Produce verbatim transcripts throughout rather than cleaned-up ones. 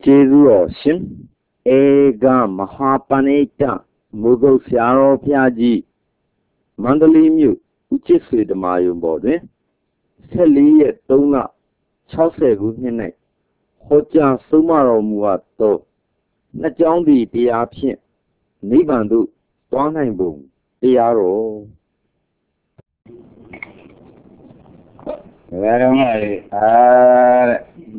Jesu Shin Ega Mahapaneta Mugo Siaro Piaji Mandali Mu Uchisi the Mayu Bode Seli Dona Chase Gune Hoja Sumaro Muato Najondi Diapien Nibandu Twanai Boom Diaro Very ah,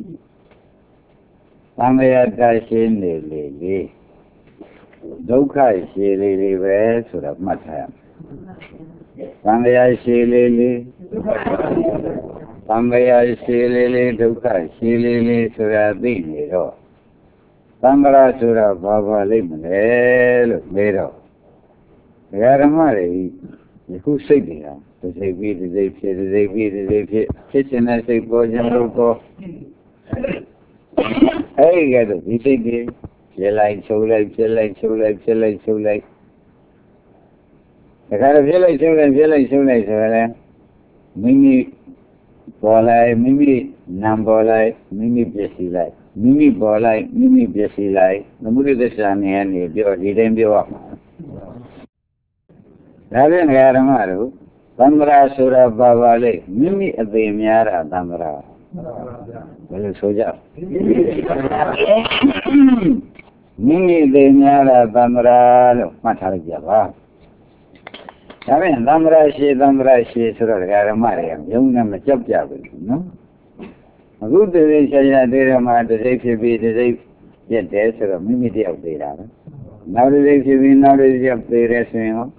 Samaya Shin Lily. Doka she lily wears to the matter. Samaya she lily. Samaya she lily, Doka she lily to the dinero. Samara to the Baba Limel, Lero. Yaramari, who said it? To say, we did they fit, they fit, they fit, kitchen as they go, go. Hey, get it, you think it? You like so like, you like so like, you like so like. The kind of you like so like, you like so like, so like. Mimi Bolai, Mimi Nambolai, Mimi Jessie like. Mimi Bolai, Mimi Jessie like. The movie this time, and you didn't be up. Raven Yaramaru, Tamra Sura Babale, Mimi at the Miara Tamra. Well, Soja. Mimi the Miara Tamra, Matarjava. Raven Tamra, she Tamra, she Sura Yaramari, young and the job job, no? A good day, I did a man to say to be the day, yet there's a Mimi of the now the day you win, now the day of the rest,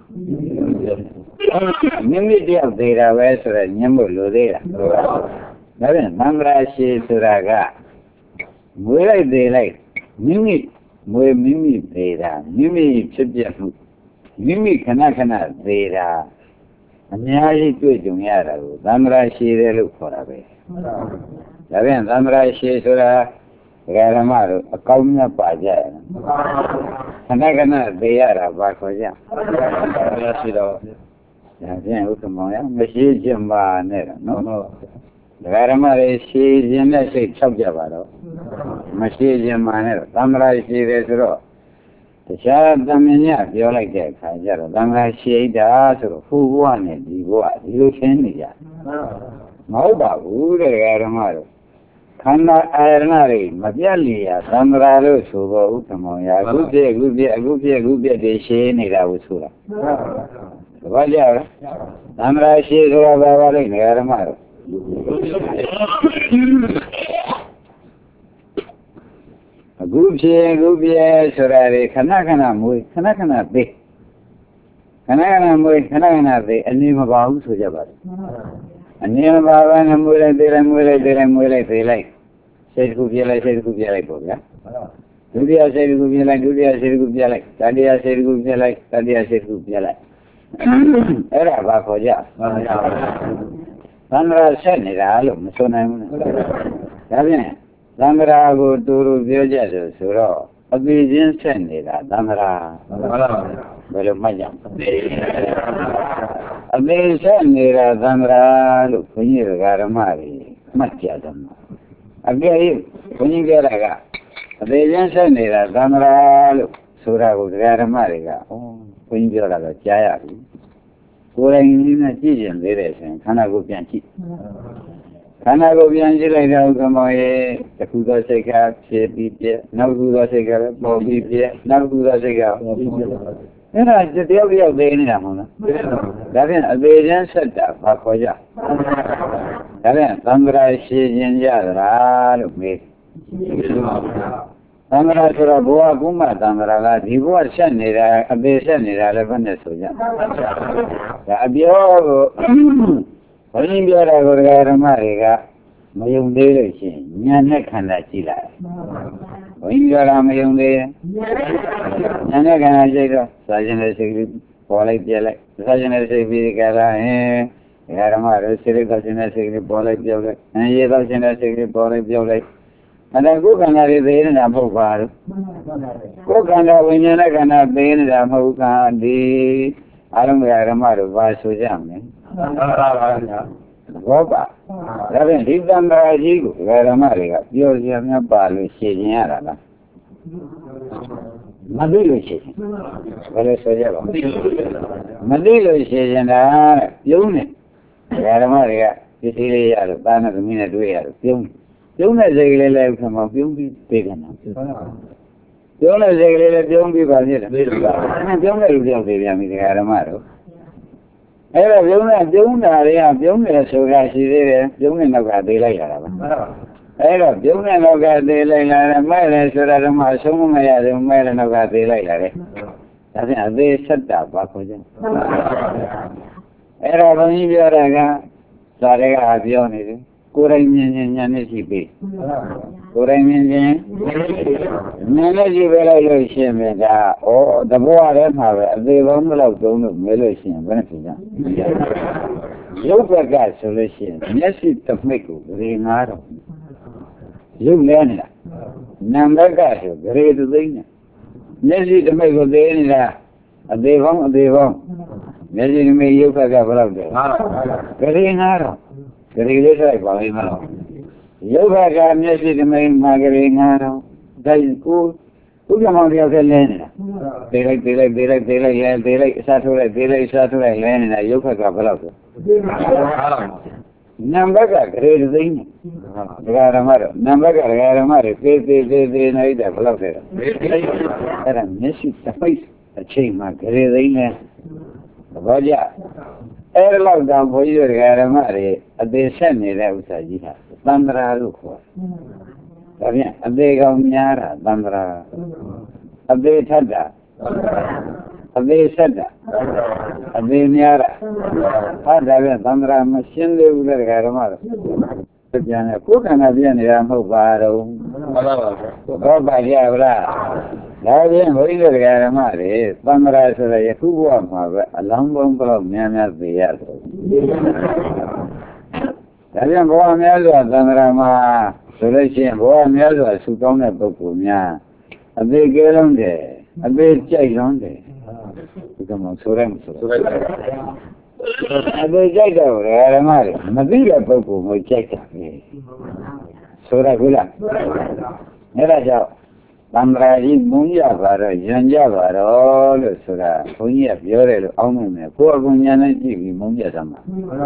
Mimi of the Ravas or a Yambo Lodera. Then Mamra she Suraga. Where are they like? Mimi, where Mimi Beda, Mimi Chibja, Mimi Kanakana Beda. And Yaji to Juniara, Damra she look for a way. Then Damra she Sura. Garamaro, a Kauna Paja. And I cannot be a Bakoja. Machine Jamba, no, no. Garamare, she is in a say Chabjavaro. Machine Jamba, Damra, she is raw. The Shah Damina, you like that, Kajara. Damra, she the answer who wanted the what you send me. Moba, who the Garamaro. Kanda Ironari, Majalia, Samraro, Suba, Utamoya, Gubia, Gubia, Gubia, Gubia, de Shane, Ravusura. Valia, Samra, she is over in Yaramaro. Gubia, Gubia, Surari, Kanakana, Mui, Kanakana, Bay. Kanakana, Mui, Kanakana, Bay, and name of Abu Sujabat. And name of Baba and Mura, Mura, Mura, they like. Said Gubia, said Gubia like Boga. Gubia said Gubia like, Gubia said Gubia like, Tadia said Gubia like, Tadia said Gubia like. Era Bakoja. Sandra said it, I look, so name. Davina, Sandra go to Vioja, Suro. Obedience send it, Sandra. Well, Majam. Obedience send it, Sandra, look, when you got a marry, Matiadam. Again, when you get a guy, they didn't send it as Damara Sura would get a Mariga. When you get a Jaya, going in a Gideon, there is and Kanago Bianchi. Kanago Bianchi like Algamoye, the Kuda Seka, Shep, no Kuda Seka, Bobby, no Kuda Seka. You know, the day of the Inamona. That is a Bajan said that, Bakoja. That is Sandra Shijinja, look me. Sandra Suraboa Guma, Sandra, he was sending a basin in Venezuela. Abio, when you get a good America, my young lady, Yana Kanachila. When you got a young lady, Yana Kanachila, Sergeant Secretary, Polite Jelly, Sergeant Secretary, Gara, Yaramara, Sergeant Secretary, Polite Jelly, and Yellow Secretary, Polite Jelly. And I go and I read in a book. Go and I win and I cannot be in a book and the I don't get a matter of Vasu Jam. ဘောပါဒါဖြင့်ဒီသံဃာကြီးကိုဓမ္မတွေကပြောစရာများပါလို့ရှင်းရင်ရတာလားမသိလို့ရှိရင်ဘယ်လိုဆိုကြပါ့မသိလို့ရှိရင်ဒါပြုံးနေဓမ္မတွေကဒီစည်းလေးရလို့သားနဲ့သမီးနဲ့တွေ့ရလို့ပြုံးပြုံးတဲ့စိတ်ကလေးလည်းခမပြုံးပြီးပြေးတယ်နော်ပြုံးတဲ့စိတ်ကလေးလည်းပြုံးပြီးပါဖြစ်တယ်ပြေးလို့ပါပြုံးတဲ့လူတယောက်သေးပြန်ပြီဓမ္မတို့အဲ့တော့ပြုံးတဲ့ပြုံးတာတွေကပြုံးတယ်ဆိုတာရှိသေးတယ်ပြုံးတဲ့နောက်ကသေးလိုက်ရတာပါအဲ့တော့ပြုံးတဲ့နောက်ကသေးလိုက်လာတယ်မဲ့တယ်ဆိုတာဓမ္မအဆုံးမရသေးဘူးမဲ့တဲ့နောက်ကသေးလိုက်လာတယ်ဒါဖြင့်အသေးဆက်တာပါခေါ်ကြအဲ့တော့ဘုန်းကြီးပြောတာကသာတွေကပြောနေတယ်ကိုယ်တိုင်မြင်မြင်ဉာဏ်နဲ့ရှိပြီကိုယ်တိုင်မြင်မြင်ဉာဏ်နဲ့ရှိပဲလိုက်လို့ရှိရင်ဒါဩတဘောရဲမှာပဲအသေးပေါင်းဘယ်လောက်သုံးလို့မဲလို့ရှိရင်ဘယ်နဲ့ဖြစ်ကြရုပ်ဘက်ကဆိုလို့ရှိရင်မျက်စိတမိတ်ကိုဂရေငါးတော့ရုပ်လဲနေတာနာမ်ဘက်ကဆိုဂရေသူသိန်းနဲ့မျက်စိတမိတ်ကိုသေးနေတာအသေးပေါင်းအသေးပေါင်းမျက်စိတမိတ်ရုပ်ဘက်ကဘယ်လောက်လဲငါးတော့ဂရေငါးတော့ဂရေလေးဆိုင်ပါလိမ့်မလားရုပ်ဘက်ကမျက်စိတမိတ်မှာဂရေငါးတော့ဒါကိုဥက္ကမောင်တယောက်လည်းလဲနေတာသေးလိုက်သေးလိုက်သေးလိုက်သေးလိုက်ရဲသေးလိုက်အစားထိုးလိုက်သေးလိုက်အစားထိုးလိုက်လဲနေတာရုပ်ဘက်ကဘယ်လောက်လဲနံပါတ်ကဂရေသိန်းနဲ့ဒကာဓမ္မတော့နံပါတ်ကဒကာဓမ္မတွေသေးသေးသေးသေးနေတာဘယ်လောက်လဲအဲ့ဒါမျက်စိတမိတ်အချိန်မှာဂရေသိန်းနဲ့ဘောကြအဲ့ဒါလောက်တောင်ဘုန်းကြီးတို့ဒကာဓမ္မတွေအသေးဆက်နေတဲ့ဥစ္စာကြီးဟာသံဃာလို့ခေါ်တယ်ဒါဖြင့်အသေးကောင်များတာသံဃာအသေးထက်တာအသေးဆက်တာအသေးများတာဟာဒါပြန်သံဃာမရှင်းသေးဘူးလေဒကာဓမ္မတို့ပြန်တယ်ကိုယ်ခန္ဓာပြန်နေတာမဟုတ်ပါတော့မှန်ပါပါဘောပါကြဗလားဒါပြန်ဘုန်းကြီးတို့ဒကာဓမ္မတွေသံဃာဆိုတဲ့ယခုဘဝမှာပဲအလောင်းပေါင်းဘလောက်များများသိရဆိုဒါပြန်ဘဝများစွာသံဃာမှာဆိုလို့ရှိရင်ဘဝများစွာဆူကောင်းတဲ့ပုဂ္ဂိုလ်များအသေးကဲလုံးတယ်အသေးကြိုက်လုံးတယ်ဒီကမှဆိုရဲမဆိုရဲအသေးကြိုက်တော့ဓမ္မတွေမသိတဲ့ပုဂ္ဂိုလ်ကိုကြိုက်တာပဲဆိုရဘူးလားအဲ့ဒါကြောင့်သံဃာကြီးမုန်းရပါတော့ယဉ်ကြပါတော့လို့ဆိုတာဘုန်းကြီးကပြောတယ်လို့အောင်းနေတယ်ကိုယ်အကုန်ညာနဲ့ကြည့်ပြီးမုန်းကြသမှာ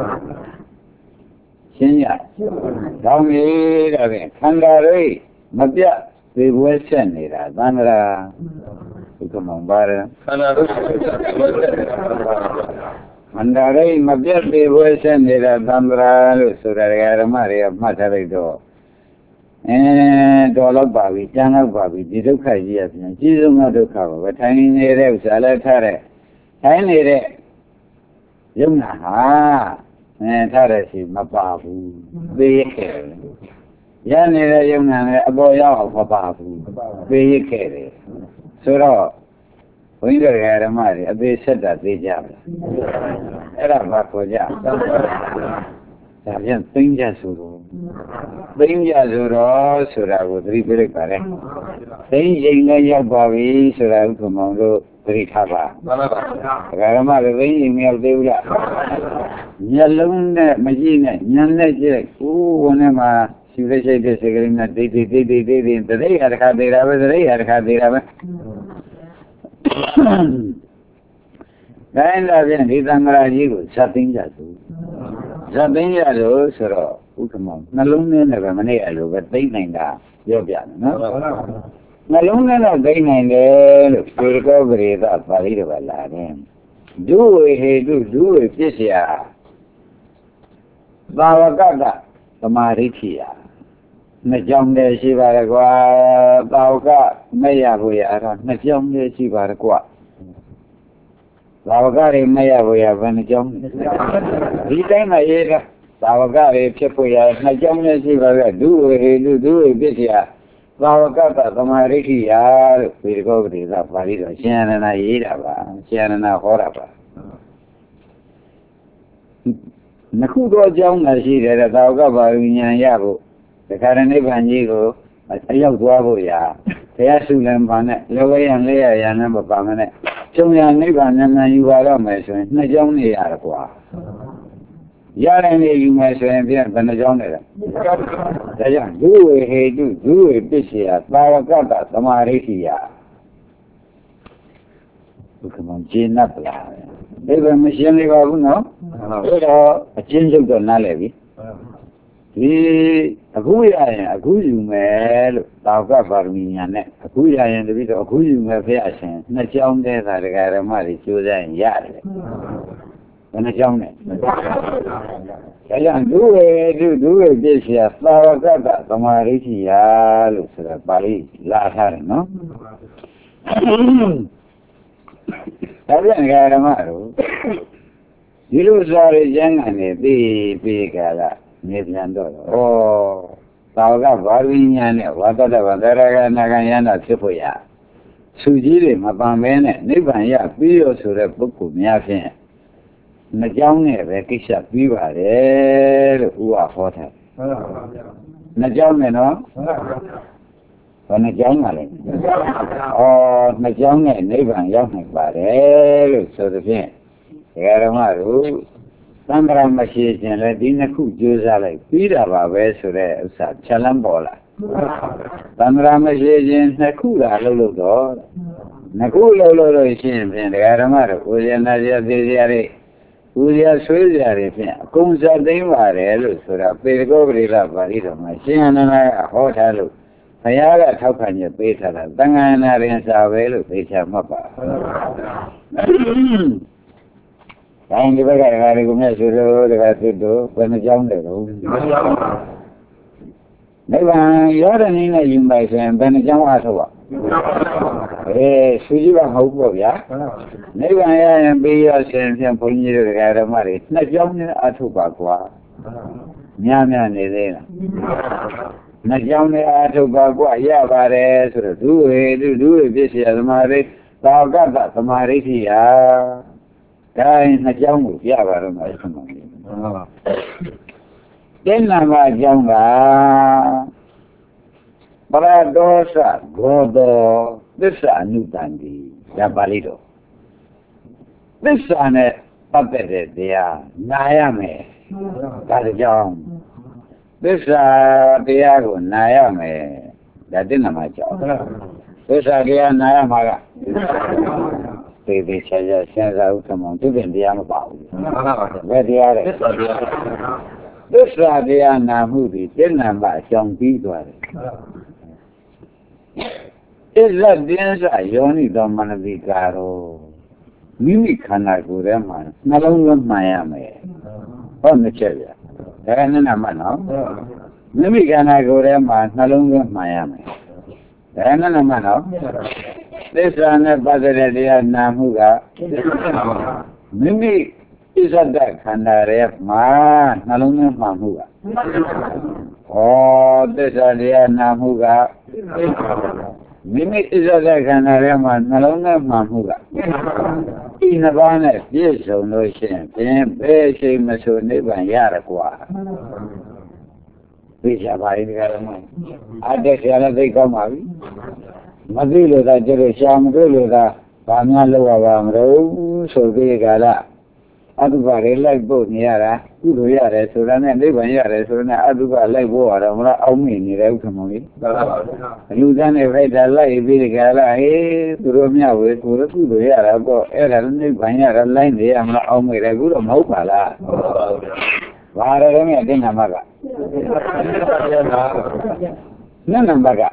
ရှင်းရကောင်းပြီဒါဖြင့်ခန္ဓာရိမပြတ်သေပွဲဆက်နေတာသံဃာဒီကမှပါရခန္ဓာရိခန္ဓာရိမပြတ်သေပွဲဆက်နေတာသံဃာလို့ဆိုတာဓမ္မတွေကမှတ်ထားလိုက်တော့အဲတော်တော့ပါပြီကျန်တော့ပါပြီဒီဒုက္ခကြီးရပြန်ကြီးဆုံးသောဒုက္ခပါပဲထိုင်နေတဲ့ဥစ္စာလည်းထားတဲ့ထိုင်နေတဲ့ယုံနာဟာအဲထားတဲ့စီမပါဘူးသိရခဲ့တယ်ရနေတဲ့ယုံနာလည်းအပေါ်ရောက်အောင်မပါဘူးသိရခဲ့တယ်ဆိုတော့ဘုန်းကြီးတို့ဓမ္မတွေအသေးဆက်တာသိကြပါအဲ့ဒါဘာခေါ်ကြဒါပြန်သိကြဆိုတော့သိကြဆိုတော့ဆိုတာကိုသတိပေးလိုက်ပါလေသိရင်လည်းရောက်ပါပြီဆိုတာဥက္ကမောင်တို့သတိထားပါမှန်ပါပါဓမ္မတွေသိရင်မရောက်သေးဘူးလားမျက်လုံးနဲ့မကြည့်နဲ့ဉာဏ်နဲ့ကြည့်ဦးဝင်ထဲမှာရှုလိုက်ရှိတဲ့စိတ်ကလေးနဲ့ဒိတ်ဒိတ်ဒိတ်ဒိတ်ဒိတ်ဒိတ်တတိယတစ်ခါသေးတာပဲတတိယတစ်ခါသေးတာပဲဒါရင်လည်းဖြင့်ဒီသံဃာကြီးကိုဇတ်သိမ်းကြသူဇတ်သိမ်းရလို့ဆိုတော့ဥက္ကမောင်နှလုံးထဲနဲ့ပဲမနေ့အလိုပဲသိမ့်နိုင်တာပြောပြတယ်နော်နှလုံးထဲတော့သိမ့်နိုင်တယ်လို့ဒီကောပရိသပါဠိတော်ကလာတယ်ဒုဝေဟေတုဒုဝေပြစ္ဆရာသာဝကတသမာဓိဋ္ဌိယနှစ်ကြောင်းတည်းရှိပါရကွာသာဝကမရဘူးရအဲ့တော့နှစ်ကြောင်းတည်းရှိပါရကွာသာဝကတွေမရဘူးရဘယ်နှကြောင်းဒီတိုင်းမှာရေးတာသာဝကတွေဖြစ်ဖို့ရနှစ်ကြောင်းတည်းရှိပါရဒုဝေဟေတုဒုဝေပြစ္ဆရာသာဝကတသမာဓိဋ္ဌိယလို့ဒီကောပရိသပါဠိတော်ရှင်ရဏရေးတာပါရှင်ရဏဟောတာပါနှစ်ခုတော့အကြောင်းသာရှိတယ်သာဝကပါဠိဉာဏ်ရဖို့တခါတည်းနိဗ္ဗာန်ကြီးကိုအရောက်သွားဖို့ရာတရားစုလင်ပါနဲ့လောကရန်လေးရရန်နဲ့မပါမနဲ့ကျုံရနိဗ္ဗာန်ဉာဏ်ယူပါတော့မယ်ဆိုရင်နှစ်ကြောင်းနေရတယ်ကွာရတယ်နေယူမယ်ဆိုရင်ပြန်ဘယ်နှကြောင်းလဲဒါကြောင့်ဒုဝေဟေတုဒုဝေပစ္စယသာဝကတ္တသမာဓိဋ္ဌိယဘုကမကျေနပ်လားဒီဘယ်မရှင်းသေးပါဘူးနော်အဲ့တော့အချင်းချုပ်တော့နားလည်ပြီဒီအခုရရင်အခုယူမယ်လို့သာဝကပါရမီညာနဲ့အခုရရင်တပိတော့အခုယူမယ်ဖះရှင်နှစ်ကြောင်းတည်းသာဒကာရမတွေကြိုးစားရင်ရတယ်ဘယ်နှကြောင်းလဲဒါကြောင့်ဒုဝေဒုဒုဝေပစ္စယသာဝကတ္တသမာဓိဋ္ဌိယလို့ဆိုတာပါဠိလာထားတယ်နော်ဒါပြန်ဒကာရမတို့ဒီလိုဆိုရကျမ်းကနေသိပြီးကြလားနေပြန်တော့ဩသာဝကဘာဝိညာဉ်နဲ့ဝါတတဗန္တရကနာဂယန္တာဖြစ်ဖို့ရသူကြီးတွေမပန်မဲနဲ့နိဗ္ဗာန်ရပြီးရဆိုတဲ့ပုဂ္ဂိုလ်များဖြင့်နှစ်ကြောင်းနဲ့ပဲကိစ္စပြီးပါတယ်လို့ဥပဟောထားဟုတ်ပါဗျာနှစ်ကြောင်းနဲ့နော်ဘယ်နှစ်ကြောင်းပါလဲဩနှစ်ကြောင်းနဲ့နိဗ္ဗာန်ရောက်နိုင်ပါတယ်လို့ဆိုသဖြင့်ဒကာဓမ္မတို့သံဃာမရှိခြင်းလည်းဒီနှစ်ခုကြိုးစားလိုက်ပြီးတာပါပဲဆိုတဲ့ဥစ္စာချက်လန်းပေါ်လာသံဃာမရှိခြင်းနှစ်ခုလာလို့လို့တော့နှစ်ခုလို့လို့လို့ရှိရင်ဖြင့်ဒကာဓမ္မတို့ကိုယ်ရနာရသေးရတဲ့ဦးရဆွေးကြရဖြင့်အကုန်စားသိမ်းပါတယ်လို့ဆိုတာပေတကောပရိလပါဠိတော်မှာရှင်အနန္ဒကဟောထားလို့ဘုရားကထောက်ခံချက်ပေးထားတာသံဃာနာရင်စာပဲလို့သိချမှတ်ပါတိုင်းဒီဘက်ကဒကာတွေကမြတ်ဆိုတော့ဒကာသူတို့ဘယ်နှကြောင်းလဲတော့နိဗ္ဗာန်ရတဲ့နည်းနဲ့ယူမယ်ဆိုရင်ဘယ်နှကြောင်းအားထုတ်ပါအေးသူကြီးကမဟုတ်ပေါ့ဗျာနိဗ္ဗာန်ရရင်ပြီးရရှင်ဖြင့်ဘုန်းကြီးတို့ဒကာဓမ္မတွေနှစ်ကြောင်းနဲ့အားထုတ်ပါကွာများများနေသေးလားနှစ်ကြောင်းနဲ့အားထုတ်ပါကွာရပါတယ်ဆိုတော့ဒုဝေဒုဒုဝေပစ္စယသမာဓိသာဝကတ္တသမာဓိဋ္ဌိယဒါရင်နှစ်ကြောင်းကိုပြပါတော့မယ်ဆိုတော့တင်းနာမအကြောင်းကပရဒောသဂောတောသစ္စာအနုတန်တိဒါပါဠိတော်သစ္စာနဲ့ပတ်သက်တဲ့တရားနာရမယ်ဒါကြောင့်သစ္စာတရားကိုနာရမယ်ဒါတင်းနာမအကြောင်းသစ္စာတရားနာရမှာကသေသေးချာချာစဉ်းစားဥက္ကမောင်သူပြင်တရားမပါဘူးမှန်ပါပါဘယ်တရားလဲသစ္စာတရားသစ္စာတရားနာမှုဒီတင်းနာမအကြောင်းပြီးသွားတယ်ဣဇတ်တင်းစယောနိတော်မနတိကာရောမိမိခန္ဓာကိုယ်ထဲမှာနှလုံးသွင်းမှန်ရမယ်ဟုတ်နှစ်ချက်ပြဒါကနဲ့နာမနော်မိမိခန္ဓာကိုယ်ထဲမှာနှလုံးသွင်းမှန်ရမယ်ဒါကနဲ့နာမနော်သစ္စာနဲ့ပတ်သက်တဲ့တရားနာမှုကမိမိဣဇတ်ခန္ဓာရဲ့မှာနှလုံးသွင်းမှန်မှုကဩသစ္စာတရားနာမှုကမိမိဣဇတ်ခန္ဓာရဲ့မှာနှလုံးသွင်းမှန်မှုကဒီနှစ်ပါးနဲ့ပြည့်စုံလို့ရှိရင်ဘယ်ဘယ်ရှိမဆိုနိဗ္ဗာန်ရရကွာသိကြပါရဲ့ကြမ်းအတက်ဆရာလည်းသိကောင်းပါပြီမသိလို့သာကျတော့ရှာမတွေ့လို့သာဘာများလောက်ရပါမလို့ဆိုပြီးကြလားအတုပါတွေလိုက်ဖို့နေရတာကုသိုလ်ရတယ်ဆိုတာနဲ့နိဗ္ဗာန်ရတယ်ဆိုတာနဲ့အတုပါလိုက်ဖို့ရတော့မလားအောင်းမိနေတဲ့ဥက္ကမောင်ကြီးမှန်ပါပါလူသားနဲ့ဖိုက်တာလိုက်ပြီးကြလားဟေးသူတို့မြဝေကိုယ်ကုသိုလ်ရတာပေါ့အဲ့ဒါနိဗ္ဗာန်ရတာလိုက်နေရမလားအောင်းမိတယ်အခုတော့မဟုတ်ပါလားဟုတ်ပါပါဘာရတဲ့မြတ်တင်နာမကနတ်နံပါတ်က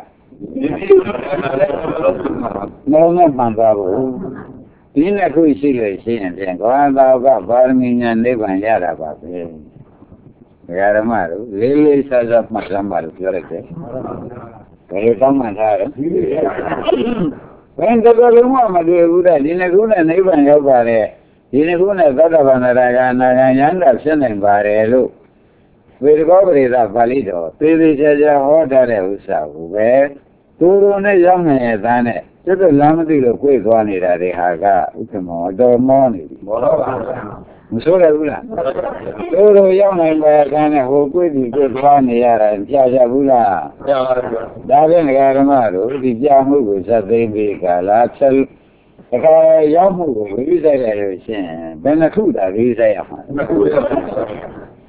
နောင်နဲ့မှန်ပါဘူးဒီနှစ်ခုရှိလို့ရှိရင်ပြန်ကောသာကပါရမီညာနိဗ္ဗာန်ရတာပါပဲဒကာဓမ္မတို့လေးလေးစားစားမှတ်စမ်းပါလို့ပြောလိုက်တယ်ဘယ်လိုတောင်းမှန်ထားလဲဘယ်တော်လုံးမှမတွေ့ဘူးတဲ့ဒီနှစ်ခုနဲ့နိဗ္ဗာန်ရောက်ပါတယ်ဒီနှစ်ခုနဲ့သတ္တဗန္ဒရာကနာဂယန္တာဖြစ်နိုင်ပါတယ်လို့ဝေဒကောပရိသပါဠိတော်သေသေးချာချာဟောထားတဲ့ဥစ္စာကိုပဲသူတို့နဲ့ရောက်နေတဲ့သားနဲ့ကျွတ်လမ်းမသိလို့ကိုယ်သွားနေတာတွေဟာကဥက္ကမောတော်မောနေပြီမောတော့ပါမဆိုးရဘူးလားသူတို့ရောက်နိုင်ပါသားနဲ့ဟိုကိုယ်ဒီကိုယ်သွားနေရတာကြားကြဘူးလားကြားပါဘူးဒါဖြင့်ဓမ္မတို့ဒီကြားမှုကိုဇတ်သိမ်းပြီးကလာဆက်ဒါကရောက်မှုကိုဝိသိဆိုင်ရလို့ရှင်ဘယ်နှခုတာဝိသိဆိုင်ရမှာ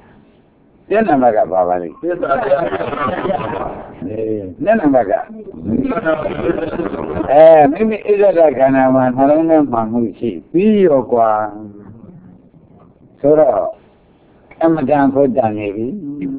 တဲ့နံပါတ်ကပါပါလိမ့်အေးတဲ့နံပါတ်ကအဲမိမိဣဇဒခန္ဓာမှာနှလုံးထဲမှာမှုရှိပြီးရောကွာဆိုတော့အမတန်ဖို့တန်နေပြီ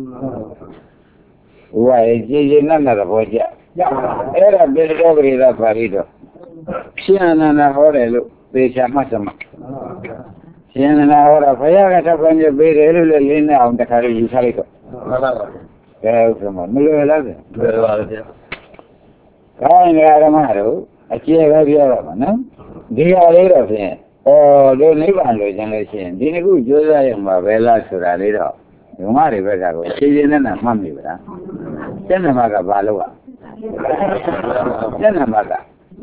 ဝါရဲ့ကြည်ကြည်နက်နက်သဘောကျအဲ့ဒါပြေတော်ကြရတာပါဠိတော်ရှင်အနန္ဒဟောတယ်လို့သေချာမှတ်စမှာရှင်အနန္ဒဟောတာဘုရားကထပ်ပြန်ပေးတယ်လို့လည်းလင်းနေအောင်တခါလေးယူထားလိုက်တော့မှန်ပါပါကဲဥစ္စာမလွယ်လားဗျလွယ်ပါဗျာခိုင်းရဓမ္မတို့အကျယ်ပဲပြောတော့မှာနော်ဒီဟာလေးတော့ဖြင့်ဩတို့နိဗ္ဗာန်လို့ခြင်းလို့ရှိရင်ဒီနှစ်ခုကြိုးစားရမှာပဲလားဆိုတာလေးတော့ဓမ္မတွေဘက်ကကိုရှင်းရှင်းနဲ့နဲ့မှတ်မိပါလားကျင့်ဓမ္မကဘာလို့อ่ะကျင့်ဓမ္မက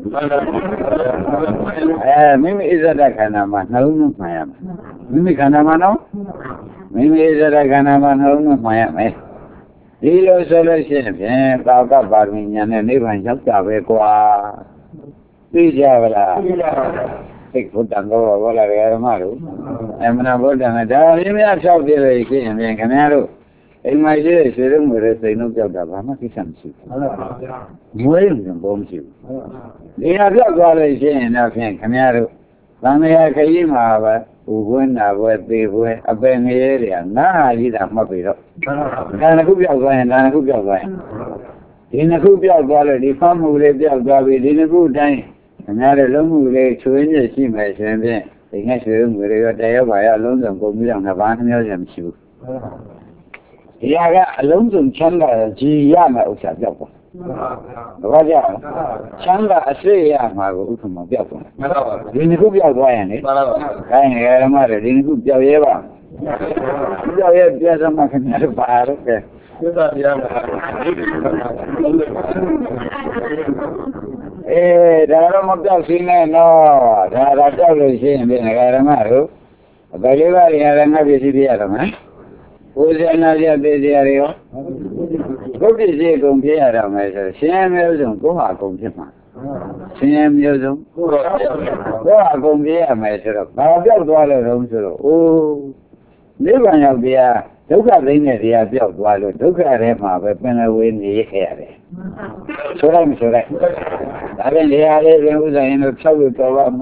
အဲမိမိဣဇဒခန္ဓာမှာနှလုံးသွင်းမှန်ရမယ်မိမိခန္ဓာမှာနော်မိမိဣဇဒခန္ဓာမှာနှလုံးသွင်းမှန်ရမယ်ဒီလိုဆိုလို့ရှိရင်ဖြင့်သာကပါရမီညာနဲ့နိဗ္ဗာန်ရောက်တာပဲကွာသိကြပါလားသိကြပါပါသိဘုဒ္ဓံကောဘောလာရဓမ္မတို့အမနာဘုဒ္ဓံကဒါရင်းများဖြောက်ပြလို့ရှိရင်ဖြင့်ခင်ဗျားတို့အိမ်မှာရှိတဲ့ဆွေတို့မျိုးတွေစိတ်နှုတ်ပြောက်တာဘာမှကိစ္စမရှိဘူးဟုတ်ပါဗျာမွေးရင်ဘောမရှိဘူးဒီဟာပြောက်သွားလို့ရှိရင်တော့ဖြင့်ခင်ဗျားတို့သံဃာခရီးမှာပဲဥကွင်းနာပွဲသေပွဲအပင်ငရဲတွေကနာကြီးတာမှတ်ပြီးတော့ဒါနှစ်ခုပြောက်သွားရင်ဒါနှစ်ခုပြောက်သွားရင်ဒီနှစ်ခုပြောက်သွားလို့ဒီဖတ်မှုလေးပြောက်သွားပြီဒီနှစ်ခုတိုင်းခင်ဗျားတို့လုံးမှုလေးချွေးညစ်ရှိမယ်ဆိုရင်ဖြင့်ဒီငှက်ဆွေမှုတွေရောတရားပါရအလုံးစုံကုန်ပြီးတော့နှစ်ပါးနှမျိုးလည်းမရှိဘူးဒီဟာကအလုံးစုံချမ်းသာကြည်ရမယ်ဥစ္စာပြောက်သွားဘာကြောင့်ချမ်းသာအစစ်ရမှာကိုဥက္ကမပြောက်သွားမှန်ပါပါဒီနှစ်ခုပြောက်သွားရင်လေမှန်ပါပါခိုင်းရဓမ္မတွေဒီနှစ်ခုပြောက်ရဲပါပြောက်ရဲပြဿနာခင်ဗျားတို့ပါတော့ကဲသိတာပြရမှာအေးဒါတော့မပြောက်စင်းနဲ့နော်ဒါဒါပြောက်လို့ရှိရင်ဒီငါဓမ္မတို့ဘယ်လေးပါးရငါပြည့်စည်ပြရတော့မယ်ဘုရားနာပြသေးစရာတွေရောဘုဒ္ဓရှိကုန်ပြရတော့မယ်ဆိုရှင်မျိုးစုံကိုဟာကုန်ဖြစ်မှာရှင်မျိုးစုံကိုဟာကုန်ပြရမယ်ဆိုတော့ဘာပြောက်သွားလို့တော့ဆိုတော့အိုးနိဗ္ဗာန်ရောက်တရားဒုက္ခသိမ်းတဲ့တရားပြောက်သွားလို့ဒုက္ခထဲမှာပဲပင်လဝေးနေခဲ့ရတယ်ဆိုလိုက်မဆိုလိုက်ဒါပြန်တရားလေးပြန်ဥစ္စာရင်တော့ဖြောက်လို့တော်ပါမ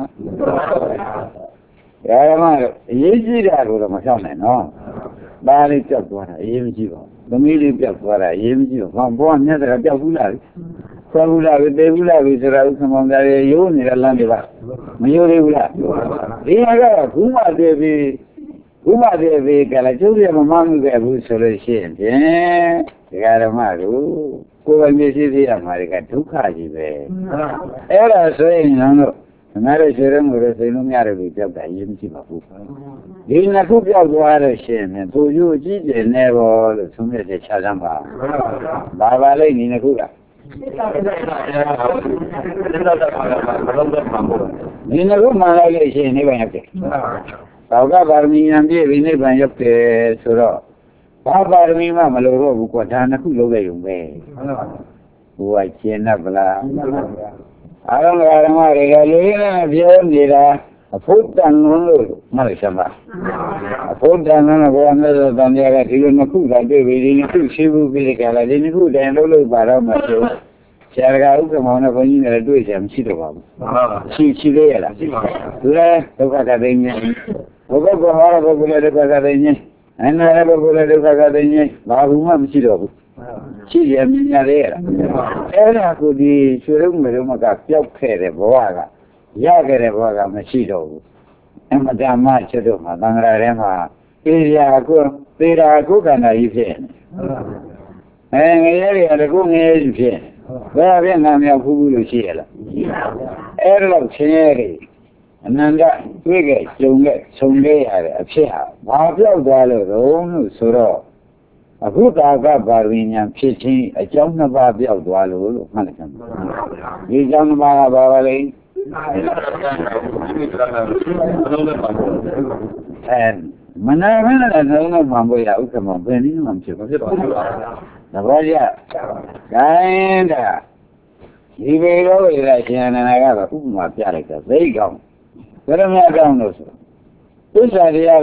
လားဓမ္မတို့အရေးကြီးတာကိုတော့မဖြောက်နိုင်နော်ပါးလေးပြောက်သွားတာအရေးမကြီးပါဘူးသမီးလေးပြောက်သွားတာအရေးမကြီးပါဘူးဘောကမြတ်တာပြောက်ဘူးလားဆွဲဘူးလားသေဘူးလားဆိုတာဥက္ကမောင်သားရေရိုးနေတဲ့လမ်းတွေပါမရိုးသေးဘူးလားဒီဟာကဘုမသေးပြီဘုမသေးပြီကလည်းကျုပ်ရမမှန်းခဲ့ဘူးဆိုလို့ရှိရင်ဖြင့်ဒီဃာဓမ္မတို့ကိုယ်ပိုင်မျက်စိသိရမှာကဒုက္ခကြီးပဲအဲ့ဒါဆိုရင်တော့ငါတို့ခြေရမှုတွေစိတ်လုံးများတယ်လို့ပြောတာရေးမရှိပါဘူးဒီနှစ်ခုပြောက်သွားလို့ရှိရင်သူယူအကြည့်ကျင်နေပေါ်လို့သုံးရတဲ့ခြားစမ်းပါဘာပါလိမ့်ဒီနှစ်ခုကဒီနှစ်ခုမှလိုက်လို့ရှိရင်နိဗ္ဗာန်ရောက်တယ်သောကပါရမီဉာဏ်ပြည့်ပြီးနိဗ္ဗာန်ရောက်တယ်ဆိုတော့ဘာပါရမီမှမလိုတော့ဘူးကွာဒါနှစ်ခုလုံးလိုက်ရုံပဲဘုရားကျင့်တတ်ဗလားအာရုံဓမ္မတွေကလေးနဲ့ပြောနေတာအဖို့တန်လို့မှတ်လိုက်စမ်းပါအဖို့တန်လို့ဘုရားမြတ်စွာဘုရားကဒီလိုနှစ်ခုသာတွေ့ပြီးဒီနှစ်ခုရှိဘူးပြီးကြလားဒီနှစ်ခုတန်လို့လို့ပါတော့မှဆိုဆရာကဥက္ကမောင်နဲ့ဘုန်းကြီးနဲ့တွေ့ကြမရှိတော့ပါဘူးမှန်ပါပါရှိရှိသေးရလားရှိပါပါသူလည်းဒုက္ခကသိနေဘုရားကဟောတဲ့ပုဂ္ဂိုလ်ဒုက္ခကသိနေအနာရပုဂ္ဂိုလ်ဒုက္ခကသိနေဘာဘူးမှမရှိတော့ဘူးရှိရမြင်ရသေးရလားအဲ့ဒါကိုဒီရွှေရုံးမျိုးမကပျောက်ခဲ့တဲ့ဘဝကရခဲ့တဲ့ဘဝကမရှိတော့ဘူးအမတ္တမချွတ်တော့မှာသံဃာထဲမှာအေးရာကိုသေရာကိုခန္ဓာကြီးဖြစ်နေအဲငရဲတွေကတကူငရဲကြီးဖြစ်ဘယ်ဘယ်နာမြောက်ဖူးဘူးလို့ရှိရလားအဲ့တော့ဆင်းရဲတွေအနန္တတွေ့ခဲ့ကြုံခဲ့ဆုံခဲ့ရတဲ့အဖြစ်ဟာဘာပြောက်သွားလို့တော့လို့ဆိုတော့အခုတာကပါရမီဉာဏ်ဖြစ်ခြင်းအကြောင်းနှစ်ပါးပြောက်သွားလို့လို့မှတ်လိုက်ကြပါဒီအကြောင်းနှစ်ပါးကဘာပါလဲအဲမနာမနာတဲ့နှလုံးမှန်ဖို့ရဥက္ကမဘယ်နည်းမှမဖြစ်ဘူးဖြစ်ပါဘူးသဘောကျခိုင်းတာဒီဘေရောဝိရရှင်အနန္ဒကတော့ဥပမာပြလိုက်တာသိကောင်းဘယ်လိုများကောင်းလို့ဆိုသစ္စာတရားကို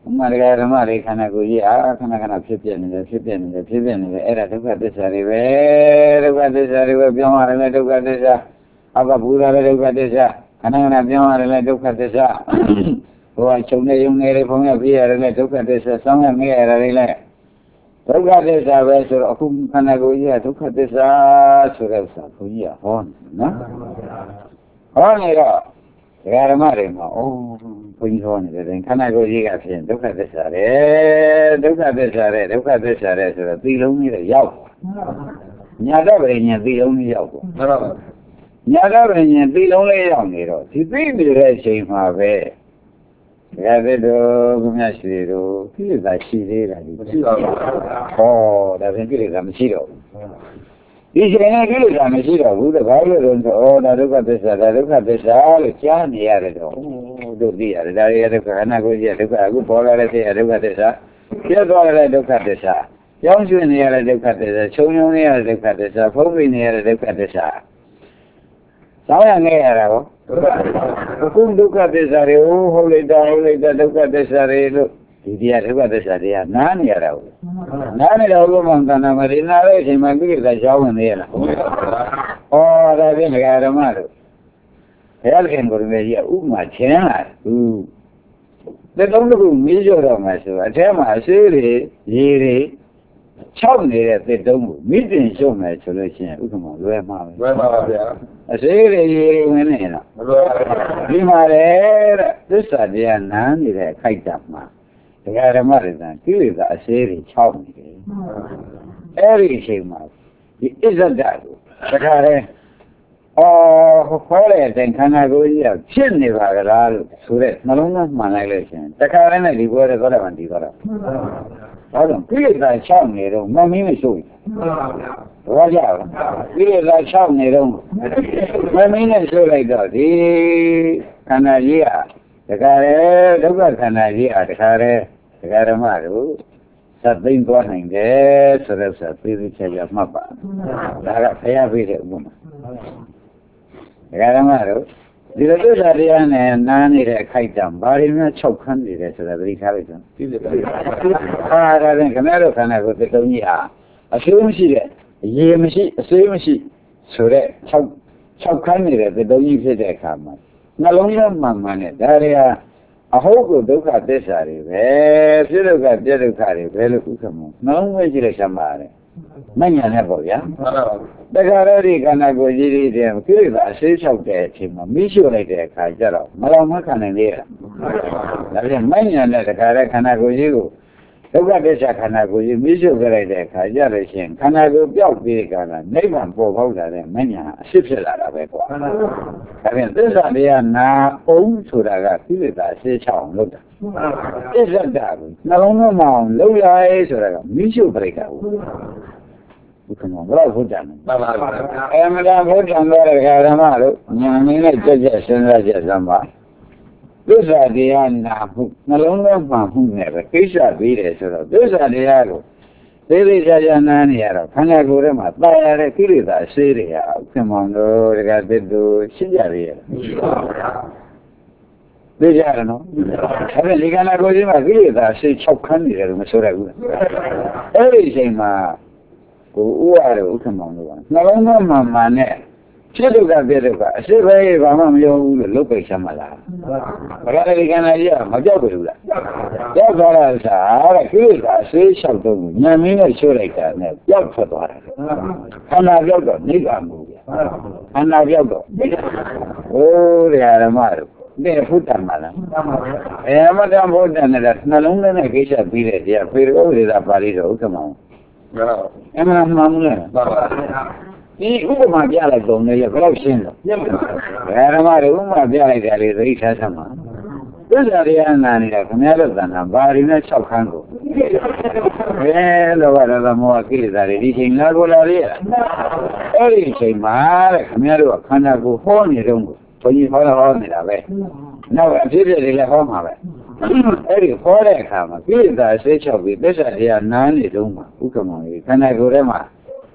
ဥမာဒကာဓမ္မတွေခန္ဓာကိုယ်ကြီးအားခဏခဏဖြစ်ပြနေတယ်ဖြစ်ပြနေတယ်ဖြစ်ပြနေတယ်အဲ့ဒါဒုက္ခသစ္စာတွေပဲဒုက္ခသစ္စာတွေပဲပြောင်းရတယ်လေဒုက္ခသစ္စာအဘဘူရလည်းဒုက္ခသစ္စာခဏခဏပြောင်းရတယ်လေဒုက္ခသစ္စာဟိုကချုပ်နေရုံနေလေဖုံးရပြရတယ်လေဒုက္ခသစ္စာစောင်းရငဲ့ရတယ်လေဒုက္ခသစ္စာပဲဆိုတော့အခုခန္ဓာကိုယ်ကြီးကဒုက္ခသစ္စာဆိုတဲ့ဥစ္စာဘုန်းကြီးကဟောနော်ဟောနေတော့ဒကာဓမ္မတွေမှာအိုးဘုန်းကြီးဟောနေတယ်ခန္ဓာကိုယ်ကြီးကဖြင့်ဒုက္ခသစ္စာတဲ့ဒုက္ခသစ္စာတဲ့ဒုက္ခသစ္စာတဲ့ဆိုတော့သီလုံးကြီးတော့ရောက်ညာတော့ပဲညာသီလုံးကြီးရောက်ပေါ့ဟုတ်ပါဘူးညာတော့ပဲညာသီလုံးလေးရောက်နေတော့ဒီသိနေတဲ့အချိန်မှာပဲဒကာသစ်တို့ဘုရားရှိတို့ကိလေသာရှိသေးတာဒီမရှိပါဘူးဟောဒါဖြင့်ကိလေသာမရှိတော့ဘူးဒီချိန်နဲ့ကိလေသာမရှိတော့ဘူးတဘာလို့လဲဆိုတော့ဩဒါဒုက္ခသစ္စာဒါဒုက္ခသစ္စာလို့ကြားနေရတယ်တော့တို့သိရတယ်ဒါရဒုက္ခခန္ဓာကိုယ်ကြီးဒုက္ခအခုပေါ်လာတဲ့စိတ်ဒုက္ခသစ္စာပြတ်သွားတဲ့ဒုက္ခသစ္စာကြောင်းရွှေ့နေရတဲ့ဒုက္ခသစ္စာချုံချုံနေရတဲ့ဒုက္ခသစ္စာဖုံးပိနေရတဲ့ဒုက္ခသစ္စာစောင်းရနေရတာကောအခုဒုက္ခသစ္စာတွေဟုတ်လိုက်တာဟုတ်လိုက်တာဒုက္ခသစ္စာတွေလို့ဒီတရားဒုက္ခသစ္စာတွေကနားနေရတာဟုတ်နားနေတော့ဘုမောင်တဏ္ဍာမရိနာတဲ့အချိန်မှာကိလေသာကြောင်းဝင်နေရလားဩဒါဖြင့်ဒကာဓမ္မတို့ဘုရားခင်ကိုယ်တော်ကြီးကဥပမာချင်းလာဘူးတဲ့တုံးတစ်ခုမီးကြောတော့မှဆိုအထဲမှာအစေးတွေရေတွေချောက်နေတဲ့တဲ့တုံးကိုမိတင်ရှုံးမယ်ဆိုလို့ရှိရင်ဥက္ကမောလွယ်မှာပဲလွယ်ပါပါဗျာအစေးတွေရေတွေဝင်နေလားမလွယ်ပါဘူးဒီမှာလေတဲ့သစ္စာတရားနားနေတဲ့အခိုက်အတန့်မှာဒကာဓမ္မတွေကိလေသာအစေးတွေချောက်နေတယ်အဲ့ဒီအချိန်မှာဒီအစ္ဆဒကိုတခါတည်းအော်ခေါ်တဲ့အချိန်ခန္ဓာကိုယ်ကြီးကဖြစ်နေပါကလားလို့ဆိုတဲ့နှလုံးသားမှန်လိုက်လို့ရှိရင်တခါတည်းနဲ့ဒီဘောတဲ့သောတာပန်ဒီသွားတာဟုတ်တော့ကိလေသာချောက်နေတော့မမင်းမရှိဘူးဟုတ်ပါဗျာဘာကြောက်ကိလေသာချောက်နေတော့မမင်းနဲ့ဆိုလိုက်တော့ဒီခန္ဓာကြီးကတခါတည်းဒုက္ခခန္ဓာကြီးအားတခါတည်းဒကာဓမ္မတို့သတ်သိမ့်သွားနိုင်တယ်ဆိုတဲ့ဆိုသိသိချာချာမှတ်ပါဒါကဖယားပေးတဲ့ဥပမာဒကာဓမ္မတို့ဒီလိုသစ္စာတရားနဲ့နားနေတဲ့အခိုက်အတန့်ဘာတွေများ၆ခန်းနေတယ်ဆိုတာသတိထားလိုက်စမ်းသိတယ်ဟာဒါဖြင့်ခဏတော့ခန္ဓာကိုယ်တစ်လုံးကြီးဟာအဆိုးမရှိတဲ့အရေးမရှိအဆွေးမရှိဆိုတဲ့၆၆ခန်းနေတဲ့တစ်လုံးကြီးဖြစ်တဲ့အခါမှာနှလုံးသားမှန်မှန်နဲ့ဒါတွေဟာအဟုတ်ကိုဒုက္ခသစ္စာတွေပဲဖြစ်ဒုက္ခပြည့်ဒုက္ခတွေပဲလို့ဥက္ကမောနှလုံးသွင်းကြည့်လိုက်စမ်းပါလေမညာနဲ့ပေါ့ဗျာမှန်ပါပါတခါတည်းဒီခန္ဓာကိုယ်ကြီးတွေတဲ့ကိလေသာအစေးလျှောက်တဲ့အချိန်မှာမိရှို့လိုက်တဲ့အခါကျတော့မလောင်မခံနိုင်သေးတာဒါပြန်မညာနဲ့တခါတည်းခန္ဓာကိုယ်ကြီးကိုဒုက္ခသစ္စာခန္ဓာကိုယ်ကြီးမိရှို့ခဲ့လိုက်တဲ့အခါကျလို့ရှိရင်ခန္ဓာကိုယ်ပျောက်ပြီးကြတာနိဗ္ဗာန်ပေါ်ပေါက်တာတဲ့မညာအဖြစ်ဖြစ်လာတာပဲကွာဒါပြန်သစ္စာတရားနာအောင်ဆိုတာကကိလေသာအစေးချောင်းလုပ်တာသစ္စာတာကိုနှလုံးသွင်းမအောင်လုပ်လိုက်ဆိုတာကမိရှို့ပြလိုက်တာဟုတ်ဘုရားဘယ်လိုဟုတ်တယ်မှန်ပါပါအမှန်တရားဘုရားတော်တဲ့ဓမ္မတို့ညာမင်းနဲ့ကြက်ကြက်စဉ်းစားကြစမ်းပါသစ္စာတရားနာမှုနှလုံးသွင်းမှမှုနဲ့ပဲကိစ္စပြီးတယ်ဆိုတော့သစ္စာတရားကိုသေသေးချာချာနားနေရတော့ခန္ဓာကိုယ်ထဲမှာတာရတဲ့ကိလေသာအစေးတွေဟာဥက္ကမောင်တို့ဒကာသစ်တို့ရှင်းကြရရဲ့မရှိပါဘူးဗျာသိကြရနော်အဲ့ဒီခန္ဓာကိုယ်ကြီးမှာကိလေသာအစေး၆ခန်းနေတယ်လို့မဆိုရဘူးအဲ့ဒီအချိန်မှာကိုဥရတဲ့ဥက္ကမောင်တို့ကနှလုံးသားမှန်မှန်နဲ့ဖြစ်ဒုက္ခပြဒုက္ခအစစ်ပဲဘာမှမပြောဘူးလို့လုတ်ပိတ်ချမ်းမလားဘယ်လိုဒီကံကြီးကမကြောက်ဘူးလားကြောက်သွားတာစားတဲ့ကိလေသာအစေးလျှောက်တော့ညံမင်းနဲ့ချိုးလိုက်တာနဲ့ကြောက်ထွက်သွားတာခန္ဓာပြောက်တော့နိဗ္ဗာန်ကိုခန္ဓာပြောက်တော့ဟိုးတရားဓမ္မတို့တဲ့ဖုတ္တမလားအဲမတန်ဖုတ္တနဲ့နှလုံးသွင်းတဲ့ကိစ္စပြီးတဲ့တရားဖေရုပ်ဒေသပါဠိတော်ဥက္ကမောင်အမှန်မှန်မလားပါပါဒီဥပမာပြလိုက်တော့လည်းဘယ်လောက်ရှင်းတော့ဓမ္မတွေဥပမာပြလိုက်တယ်လေသတိထားသမှာသစ္စာတရားနာနေတာခင်ဗျားတို့သဏ္ဍာန်ဘာရင်းနဲ့၆ခန်းကိုဘယ်လိုပါတော့မောဟကိလေသာတွေဒီချိန်လာကိုလာရရအဲ့ဒီချိန်မှာတဲ့ခင်ဗျားတို့ကခန္ဓာကိုဟောနေတော့ကိုဘုန်းကြီးဟောတော့ဟောနေတာပဲနောက်အဖြစ်ဖြစ်တွေလည်းဟောမှာပဲအဲ့ဒီဟောတဲ့အခါမှာကိလေသာဆေးချောက်ပြီးသစ္စာတရားနားနေတော့မှာဥက္ကမောင်ကြီးခန္ဓာကိုယ်ထဲမှာ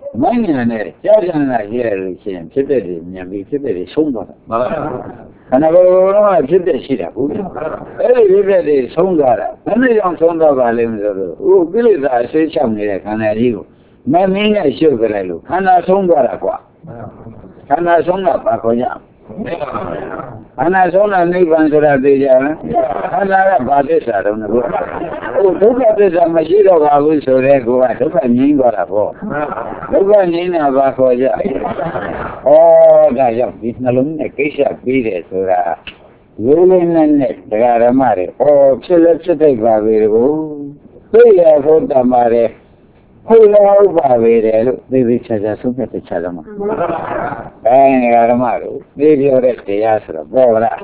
မိုင်းနေနဲ့ကြားကြနာရရလို့ရှိရင်ဖြစ်တဲ့တွေမြန်ပြီးဖြစ်တဲ့တွေဆုံးသွားတာမှန်ပါခန္ဓာကိုယ်လုံးကဖြစ်တဲ့ရှိတာဘူးအဲ့ဒီဖြစ်တဲ့တွေဆုံးသွားတာဘယ်လိုကြောင့်ဆုံးသွားပါလဲမဆိုတော့ဟိုကိလေသာအဆွေးချောက်နေတဲ့ခန္ဓာကြီးကိုမမင်းနဲ့ရှုပ်ကြလိုက်လို့ခန္ဓာဆုံးသွားတာကွာခန္ဓာဆုံးတာဘာခေါ်ကြခန္ဓာဆုံးတာနိဗ္ဗာန်ဆိုတာသိကြလားခန္ဓာကဘာသစ္စာတုံးလဲဟိုဒုက္ခသစ္စာမရှိတော့ပါဘူးဆိုတဲ့ကောကဒုက္ခငြိမ်းသွားတာပေါ့ဒုက္ခငြိမ်းတာဘာခေါ်ကြဩဒါကြောင့်ဒီနှလုံးနဲ့ကိစ္စပြီးတယ်ဆိုတာရိုးလေးနဲ့နဲ့တရားဓမ္မတွေဩဖြစ်လဲဖြစ်တဲ့ပါပဲကိုသိရဖို့တမတယ်ဟုတ်လားဟုတ်ပါပဲတယ်လို့သိသိချာချာဆုံးဖြတ်ချတယ်မှာအဲဒီဓမ္မတို့သိပြောတဲ့တရားဆိုတော့ပေါ်လာ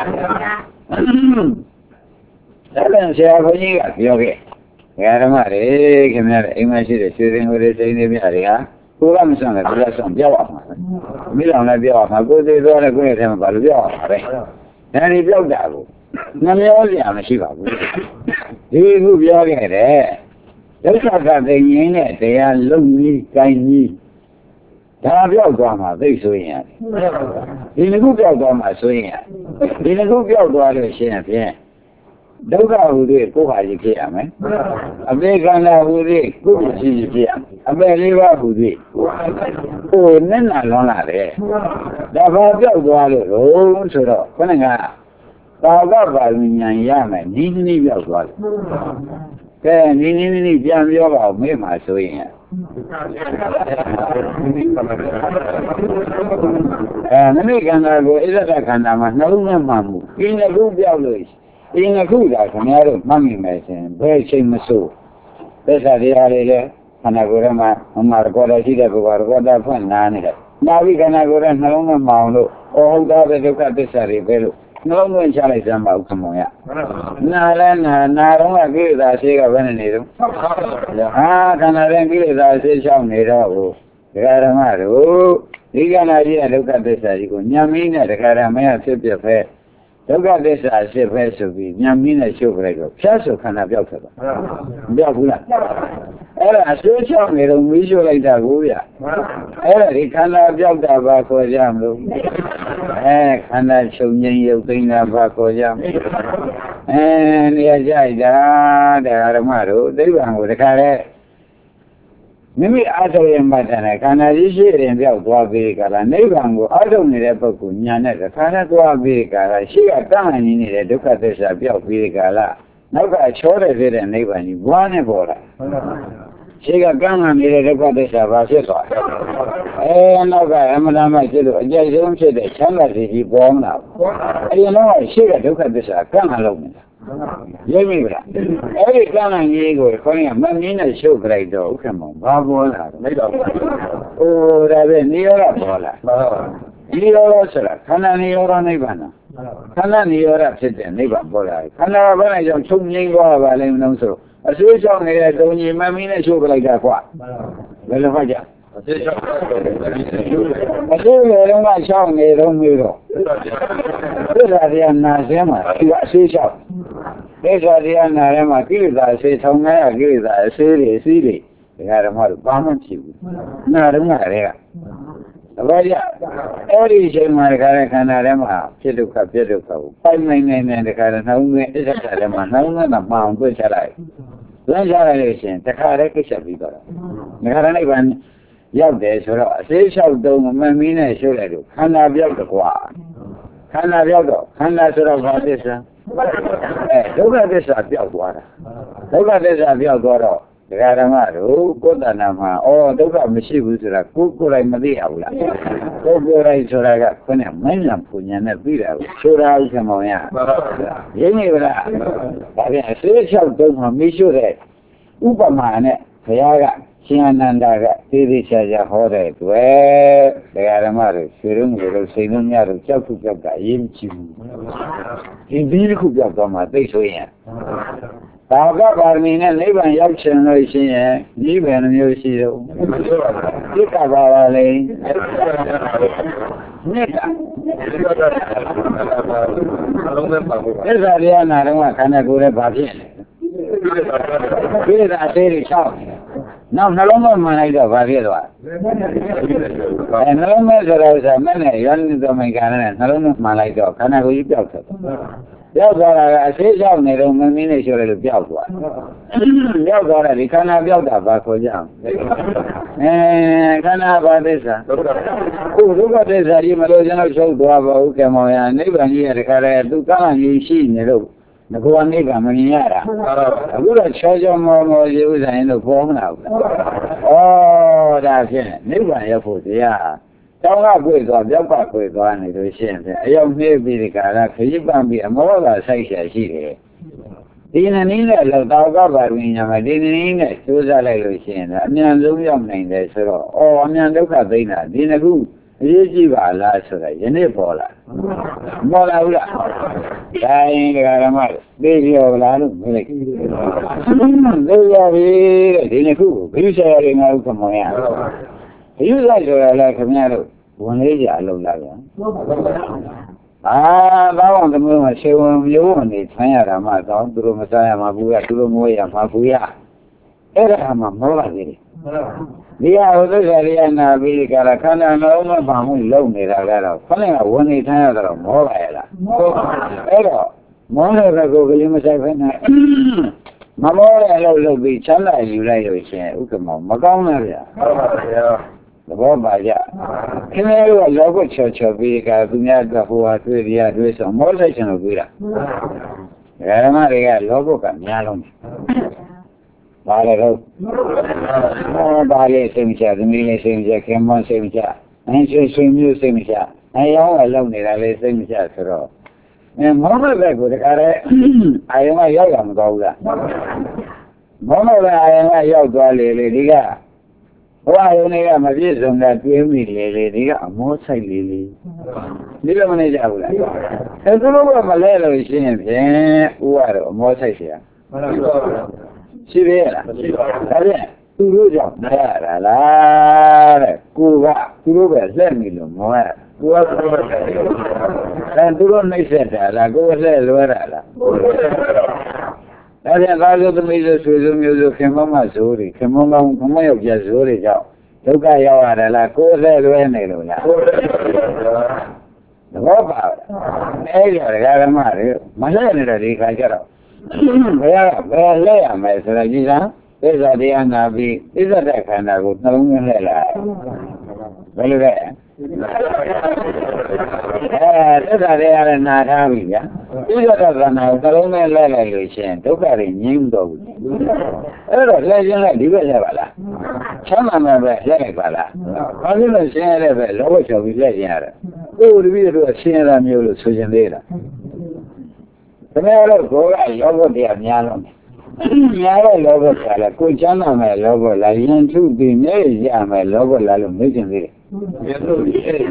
အဲ့ဒါဆရာဘုန်းကြီးကပြောခဲ့ဓမ္မတွေခင်ဗျားအိမ်မရှိတဲ့ရွှေစင်ကိုယ်တွေစိမ့်နေပြတယ်ဟာကိုကမစွန့်လဲဘယ်လိုစွန့်ပြောက်အောင်မှာမိလောင်လည်းပြောက်အောင်မှာကိုယ်သေးသွားလည်းကိုယ့်ရဲ့ထဲမှာဘာလို့ပြောက်အောင်မှာလဲဒါဒီပြောက်တာကိုနှမျောစရာမရှိပါဘူးဒီခုပြောခဲ့တယ်ဒုက္ခကသိငင်းတဲ့တရားလုံးကြီးကိုင်းကြီးဒါပြောက်သွားမှာသိဆိုရင်ဒီတစ်ခုပြောက်သွားမှာဆိုရင်ဒီတစ်ခုပြောက်သွားလို့ရှိရင်ဖြင့်ဒုက္ခဟူသည်ကိုယ်ဟာကြီးဖြစ်ရမယ်အပေခန္ဓာဟူသည်ကိုယ်ရှိရှိဖြစ်ရမယ်အပေလေးပါးဟူသည်ကိုယ်နဲ့နာလွန်လာတယ်ဒါဘာပြောက်သွားလို့လို့ဆိုတော့ခဏကသာဝကပါဉာဏ်ရမယ်ဒီနည်းပြောက်သွားတယ်ကဲနည်းနည်းနည်းပြန်ပြောပါဦးမေးမှာဆိုရင်အဲနမိခန္ဓာကိုဣဇဒခန္ဓာမှာနှလုံးနဲ့မှမှုဒီနှစ်ခုပြောက်လို့ဒီနှစ်ခုကခင်ဗျားတို့မှတ်မိမယ်ဆိုရင်ဘယ်ချိန်မစိုးသစ္စာတရားတွေလည်းခန္ဓာကိုယ်ထဲမှာဟိုမှာရကောတာရှိတဲ့ဘုရားရကောတာဖွင့်နာနေတယ်နာပြီးခန္ဓာကိုယ်ထဲနှလုံးနဲ့မှအောင်လို့ဩဟုတ်တာပဲဒုက္ခသစ္စာတွေပဲလို့နှလုံးသွင်းချလိုက်စမ်းပါဥက္ကမောင်ရနာလဲနာနာတော့ကကိလေသာဆေးကဘယ်နဲ့နေတော့ဟာခန္ဓာရင်ကိလေသာဆေးချောင်းနေတော့ဟိုဒကာဓမ္မတို့ဒီခန္ဓာကြီးရဲ့ဒုက္ခသစ္စာကြီးကိုညံမင်းနဲ့ဒကာဓမ္မရဖြစ်ပြဖဲဒုက္ခသစ္စာဖြစ်ဖဲဆိုပြီးညံမင်းနဲ့ရှုပ်လိုက်တော့ဖြတ်ဆိုခန္ဓာပြောက်သွားမပြောက်ဘူးလားအဲ့ဒါအဆွေးချောင်းနေတော့မီးရှို့လိုက်တာကိုဗျအဲ့ဒါဒီခန္ဓာပြောက်တာဘာခေါ်ကြမလို့အဲခန္ဓာချုပ်ငြိမ်းရုပ်သိမ်းတာဘာခေါ်ကြမလို့အဲနေရာကြိုက်တာတရားဓမ္မတို့သိဗ္ဗံကိုတခါလဲမိမိအားထုတ်ရင်မှတ်တယ်ခန္ဓာကြီးရှိရင်ပြောက်သွားပြီးကြလားနိဗ္ဗာန်ကိုအားထုတ်နေတဲ့ပုဂ္ဂိုလ်ညာနဲ့တခါနဲ့သွားပြီးကြလားရှိကတန်းဟန်နေတဲ့ဒုက္ခသစ္စာပြောက်ပြီးကြလားနောက်ကချောတဲ့တဲ့နိဗ္ဗာန်ကြီးဘွားနဲ့ပေါ်လာရှိကကန်းဟန်နေတဲ့ဒုက္ခသစ္စာဘာဖြစ်သွားအဲနောက်က အမှန်တမ်းဖြစ်လို့အကျဉ်းဆုံးဖြစ်တဲ့ချမ်းသာစီကြီးပေါ်မလာဘူးအဲဒီတော့ရှိကဒုက္ခသစ္စာကန်းဟန်လို့မလားရိပ်မိဗလားအဲ့ဒီကံလန်ကြီးကိုခေါင်းကမမြင်နဲ့ရှုပ်ကြလိုက်တော့ဥက္ကမောဘာပေါ်လာလဲတော့ဟိုဒါပဲနိရောဓပေါ်လာနိရောဓဆိုတာခန္ဓာနိရောဓနိဗ္ဗာန်ခန္ဓာနိရောဓဖြစ်တဲ့နိဗ္ဗာန်ပေါ်လာခန္ဓာဘယ်နဲ့ကြောင့်ချုပ်ငြိမ်းသွားပါလိမ့်မလို့ဆိုအဆွေးချောင်းနေတဲ့တုံကြီးမမြင်နဲ့ရှုပ်ကြလိုက်တာကွာဘယ်လိုမှကြအဆွေးချောင်းအဆွေးလည်းတော့ချောင်းနေတော့မျိုးတော့သစ္စာတရားနာစဲမှာဒီအဆွေးချောင်းသစ္စာတရားနာထဲမှာကိလေသာအဆွေးထောင်ငါးရကိလေသာအဆွေးတွေအစည်းတွေဒကာဓမ္မတို့ဘာမှဖြစ်ဘူးနာတော့ငါတွေကတပည့်ရအဲ့ဒီအချိန်မှာဒကာရဲ့ခန္ဓာထဲမှာဖြစ်ဒုက္ခဖြစ်ဒုက္ခကိုပိုင်နိုင်နိုင်နဲ့ဒကာရဲ့နှောင်းသွင်းအစ္ဆဒထဲမှာနှောင်းသွင်းတာမှအောင်တွေ့ချလိုက်လွှမ်းချလိုက်လို့ရှိရင်ဒကာရဲ့ကိစ္စပြီးတော့ဒကာရဲ့နိဗ္ဗာန်ရောက်တယ်ဆိုတော့အစေးလျှောက်တုံးမမီးနဲ့ရှုပ်လိုက်လို့ခန္ဓာပြောက်တကွာခန္ဓာပြောက်တော့ခန္ဓာဆိုတော့ဘာသစ္စာအဲဒုက္ခသစ္စာပြောက်သွားတာဒုက္ခသစ္စာပြောက်သွားတော့ဒကာဓမ္မတို့ကိုယ်တဏ္ဍာမှာဩဒုက္ခမရှိဘူးဆိုတာကိုယ်ကိုယ်တိုင်မသိရဘူးလားကိုယ်ကိုယ်တိုင်ဆိုတာကခொနဲ့မင်းညာပူညာနဲ့သိတာကိုဆိုတာဥစ္စာမောင်ရရင်းနေဗလားဒါပြန်အစေးလျှောက်တုံးမှာမိရှုတဲ့ဥပမာနဲ့ဘုရားကရှင်အနန္ဒာကသေသေးချာချာဟောတဲ့တွေ့တရားဓမ္မတွေဆွေရုံးတွေလို့စိတ်လုံးများလို့ကြောက်ခုကြောက်တာအရေးမကြီးဘူးဒီပြီးတစ်ခုကြောက်သွားမှသိဆိုရင်သာဝကပါရမီနဲ့နိဗ္ဗာန်ရောက်ချင်လို့ရှိရင်ဒီဘယ်နှမျိုးရှိတော့ဒီကပါပါလေမြတ်တာအလုံးစုံပါဘူးသစ္စာတရားနာတော့ခန္ဓာကိုယ်ရဲ့ဘာဖြစ်လဲကိလေသာအသေးတွေချောက်နောက်နှလုံးမမှန်လိုက်တော့ဘာဖြစ်သွားအဲနှလုံးမဲ့ဆိုတော့ဆိုမဲ့နဲ့ရောနေတော့မိကန်နဲ့နှလုံးမှန်လိုက်တော့ခန္ဓာကိုယ်ကြီးပျောက်သွားပျောက်သွားတာကအသေးချောက်နေတော့မင်းမင်းနဲ့ရှိုးလိုက်လို့ပျောက်သွားပျောက်သွားတယ်ဒီခန္ဓာပျောက်တာဘာခေါ်ကြအောင်အဲခန္ဓာဘာသစ္စာခုဒုက္ခသစ္စာကြီးမလို့ကျွန်တော်ချုပ်သွားပါဦးကမောင်ရနိဗ္ဗာန်ကြီးရတခါတည်းသူကံကြီးရှိနေလို့ငါကနိဗ္ဗာန်မမြင်ရတာအခုတော့ချောချောမောမောရေဥဆိုင်လို့ပေါ်မလာဘူးဩဒါဖြင့်နိဗ္ဗာန်ရောက်ဖို့တရားတောင်းကပွေသွားပြောက်ကပွေသွားနေလို့ရှိရင်အရောက်နှေးပြီးဒီကရခရီးပန်းပြီးအမောကဆိုက်ရှာရှိတယ်ဒီနည်းနည်းနဲ့လောက်တောက်ကပါဝင်ညာမှာဒီနည်းနဲ့စူးစမ်းလိုက်လို့ရှိရင်အမြန်ဆုံးရောက်နိုင်တယ်ဆိုတော့ဩအမြန်ဒုက္ခသိနေတာဒီနှစ်ခုအရေးကြီးပါလားဆိုတော့ယနေ့ပေါ်လာပေါ်လာဘူးလားဒါရင်ဒကာဓမ္မသိရောလားလို့မေးလိုက်သိရပြီတဲ့ဒီနှစ်ခုကိုဘိဆရာတွေငါတို့ခမောရဘိဆရာဆိုတာလည်းခင်ဗျားတို့ဝင်လေးကြအလုံးလာပြန်အာဘာအောင်တမျိုးမှာရှေဝင်မျိုးဝင်နေဆန်းရတာမှတော့သူတို့မစားရမှာဘူးရသူတို့မွေးရမှာဘူးရအဲ့ဒါမှမောပါသေးတယ်ဒီဟာဟိုသစ္စာရိယနာပြီးကြတာခန္ဓာလုံးမပါမှုလုံနေတာကတော့ခဏကဝင်နေထိုင်ရတော့မောပါရဲ့လားအဲ့တော့မောတဲ့ဘက်ကိုကလေးမဆိုင်ဖက်နဲ့မမောတဲ့အလုပ်လုပ်ပြီးချမ်းသာယူလိုက်လို့ရှင်ဥက္ကမောမကောင်းလားဗျာဟုတ်ပါဗျာသဘောပါကြခင်ဗျားတို့ကလောကချောချောပြီးကြသူများကဟိုဟာတွေ့ရတွေ့ဆိုမောလိုက်ချင်လို့တွေ့တာဓမ္မတွေကလောကကများလုံးဘာလဲတော့ဘာလဲစိတ်မချသမီးလေးစိတ်မချခင်မစိတ်မချအင်းဆွေဆွေမျိုးစိတ်မချအယောင်းကလုံနေတာလေးစိတ်မချဆိုတော့အဲမောဟဘက်ကိုတခါတည်းအာယုံကရောက်ရမကောင်းဘူးလားမောဟဘက်အာယုံကရောက်သွားလေလေဒီကဟိုအာယုံတွေကမပြည့်စုံတာတွေးမိလေလေဒီကအမောဆိုင်လေလေဒီလိုမနေကြဘူးလားအဲသူတို့ကမလဲလို့ရှိရင်ဖြင့်ဥရတော့အမောဆိုင်เสียရှိသေးရလားမရှိပါဘူးဒါဖြင့်သူတို့ကြောင့်မရတာလားတဲ့ကိုကသူတို့ပဲလှည့်မိလို့မောရကိုကသူတို့ပဲအဲသူတို့နှိမ့်ဆက်တာလားကိုယ်လှည့်လွဲတာလားဒါဖြင့်သားစုသမီးစုဆွေစုမျိုးစုခင်မမဇိုးတွေခင်မမခမယောက်ျားဇိုးတွေကြောင့်ဒုက္ခရောက်ရတယ်လားကိုယ်လှည့်လွဲနေလို့လားသဘောပါအဲ့ဒီဓမ္မတွေမလှည့်နေတဲ့ဒီခါကျတော့ဘယ်ရဘယ်လဲရမယ်ဆိုတော့ကြည်လားသစ္စာတရားနာပြီးသစ္စာတဲ့ခန္ဓာကိုနှလုံးသွင်းလိုက်လားဘယ်လိုလဲအဲသစ္စာတရားနဲ့နာထားပြီဗျာသစ္စာတဲ့ခန္ဓာကိုနှလုံးသွင်းလိုက်လိုက်လို့ရှိရင်ဒုက္ခတွေငြိမ်းတော့ဘူးအဲ့တော့လက်ချင်းလိုက်ဒီဘက်လဲပါလားချမ်းသာမဲ့ပဲလက်လိုက်ပါလားဘာလို့လဲရှင်းရတဲ့ပဲလောဘချော်ပြီးလက်ကျင်ရတယ်ကိုယ်တပည့်တို့ရှင်းရတာမျိုးလို့ဆိုချင်သေးလားတကယ်လို့ကိုယ်ကလောဘတရားများလို့များတဲ့လောဘကလည်းကိုယ်ချမ်းသာမဲ့လောဘလားရင်ထုပြီးမြဲရမယ်လောဘလားလို့မေးချင်သေးတယ်။အဲ့ဒါ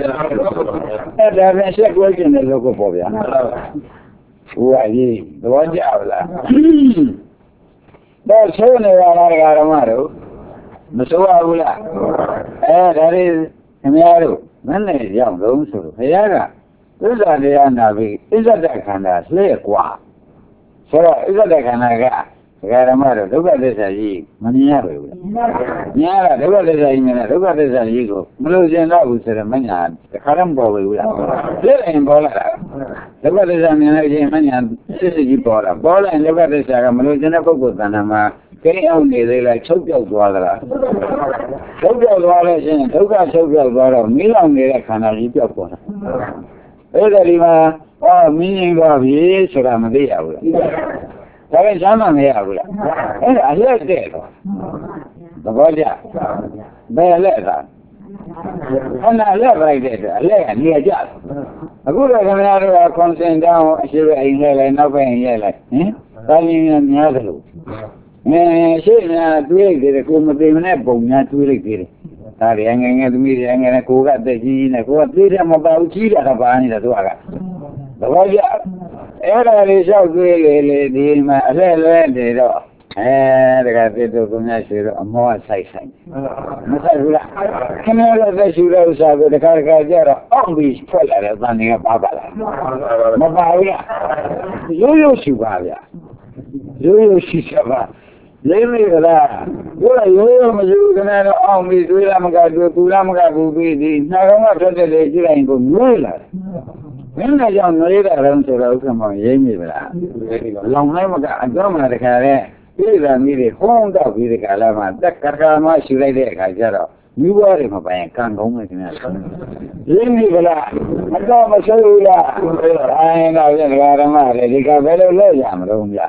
ပဲဆက်ကိုကျင်တဲ့လောကပေါ့ဗျာ။ဟိုအကြီးသဘောကျလား။ဒါဆိုးနေရတာဓမ္မတို့မဆိုးဘူးလား။အဲဒါလေးခင်ဗျားတို့မနဲ့ရောက်တော့ဆိုတော့ဘုရားကသစ္စာတရားနာပြီးဣဇဒခန္ဓာလှည့်กว่าဆိုတော့ဣဇဒခန္ဓာကဒကာဓမ္မတို့ဒုက္ခသစ္စာကြီးမမြင်ရဘူးလားမြင်ရတာဒုက္ခသစ္စာကြီးမြင်တာဒုက္ခသစ္စာကြီးကိုမလို့ကျင်တော့ဘူးဆိုတော့မညာတခါတော့မပေါ်ဘူးလားလှည့်ရင်ပေါ်လာတာဒုက္ခသစ္စာမြင်လိုက်ရင်မညာစစ်စစ်ကြီးပေါ်လာပေါ်လာရင်ဒုက္ခသစ္စာကမလို့ကျင်တဲ့ပုဂ္ဂိုလ်တဏ္ဍာမှာကိရိအောင်နေသေးလားချုပ်ပြောက်သွားသလားချုပ်ပြောက်သွားလို့ရှိရင်ဒုက္ခချုပ်ပြောက်သွားတော့မိလောင်နေတဲ့ခန္ဓာကြီးပြောက်သွားတာအဲ့ဒါဒီမှာအော်မင်းရင်သွားပြီဆိုတာမသိရဘူးလားဒါပဲချမ်းသာမရဘူးလားအဲ့ဒါအလက်တဲ့တော့သဘောကျဘယ်လက်သာခဏလက်လိုက်တဲ့အတွက်အလက်ကနေရာကျအခုတော့ခင်ဗျားတို့ကကွန်စင်တောင်းအရှိပဲအိမ်လဲလိုက်နောက်ပဲအိမ်ရဲလိုက်ဟင်ဒါကြီးများသလိုအဲရှိများတွေးလိုက်တယ်ကိုမသိမနဲ့ပုံများတွေးလိုက်တယ်ဒါရငယ်ငယ်သမီးရငယ်ငယ်ကိုကအသက်ကြီးနေကိုကသိတယ်မပါဘူးကြီးတာကပါနေတာသူကသဘောကျအဲ့ဒါလေးလျှောက်တွေးလေလေဒီမှာအလဲလဲနေတော့အဲတကယ်သိတော့ကိုများရှိတော့အမောကဆိုင်ဆိုင်မဆိုင်ဘူးလားခင်ဗျားတို့သက်ရှူတဲ့ဥစ္စာကိုတခါတခါကြတော့အောင့်ပြီးထွက်လာတဲ့တန်တွေကပါပါလားမပါဘူးလားရိုးရိုးရှူပါဗျာရိုးရိုးရှူချက်ပါလေးမိကလားဘုရားရိုးရိုးမရှိဘူးခင်ဗျားတို့အောင်ပြီးတွေးလာမကတွေးပူလာမကပူပြီးဒီနှာခေါင်းကထွက်တဲ့လေကြည့်လိုက်ကိုနွေးလာတယ်မင်းကကြောင့်နွေးတာတော့ဆိုတော့ဥက္ကမောင်ရိမ့်မိဗလားလောင်လိုက်မကအတော့မှတခါလဲပြည်သာမိတွေဟုံးတော့ပြီးဒီကလာမှတက်ကကမှရှူလိုက်တဲ့အခါကျတော့မိဘတွေမပိုင်ကံကောင်းမယ်ခင်ဗျာရင်းမိဗလားအတော့မဆိုးဘူးလားအဲတော့ဒီကရမတွေဒီကဘယ်လိုလုပ်ရမလို့ဗျာ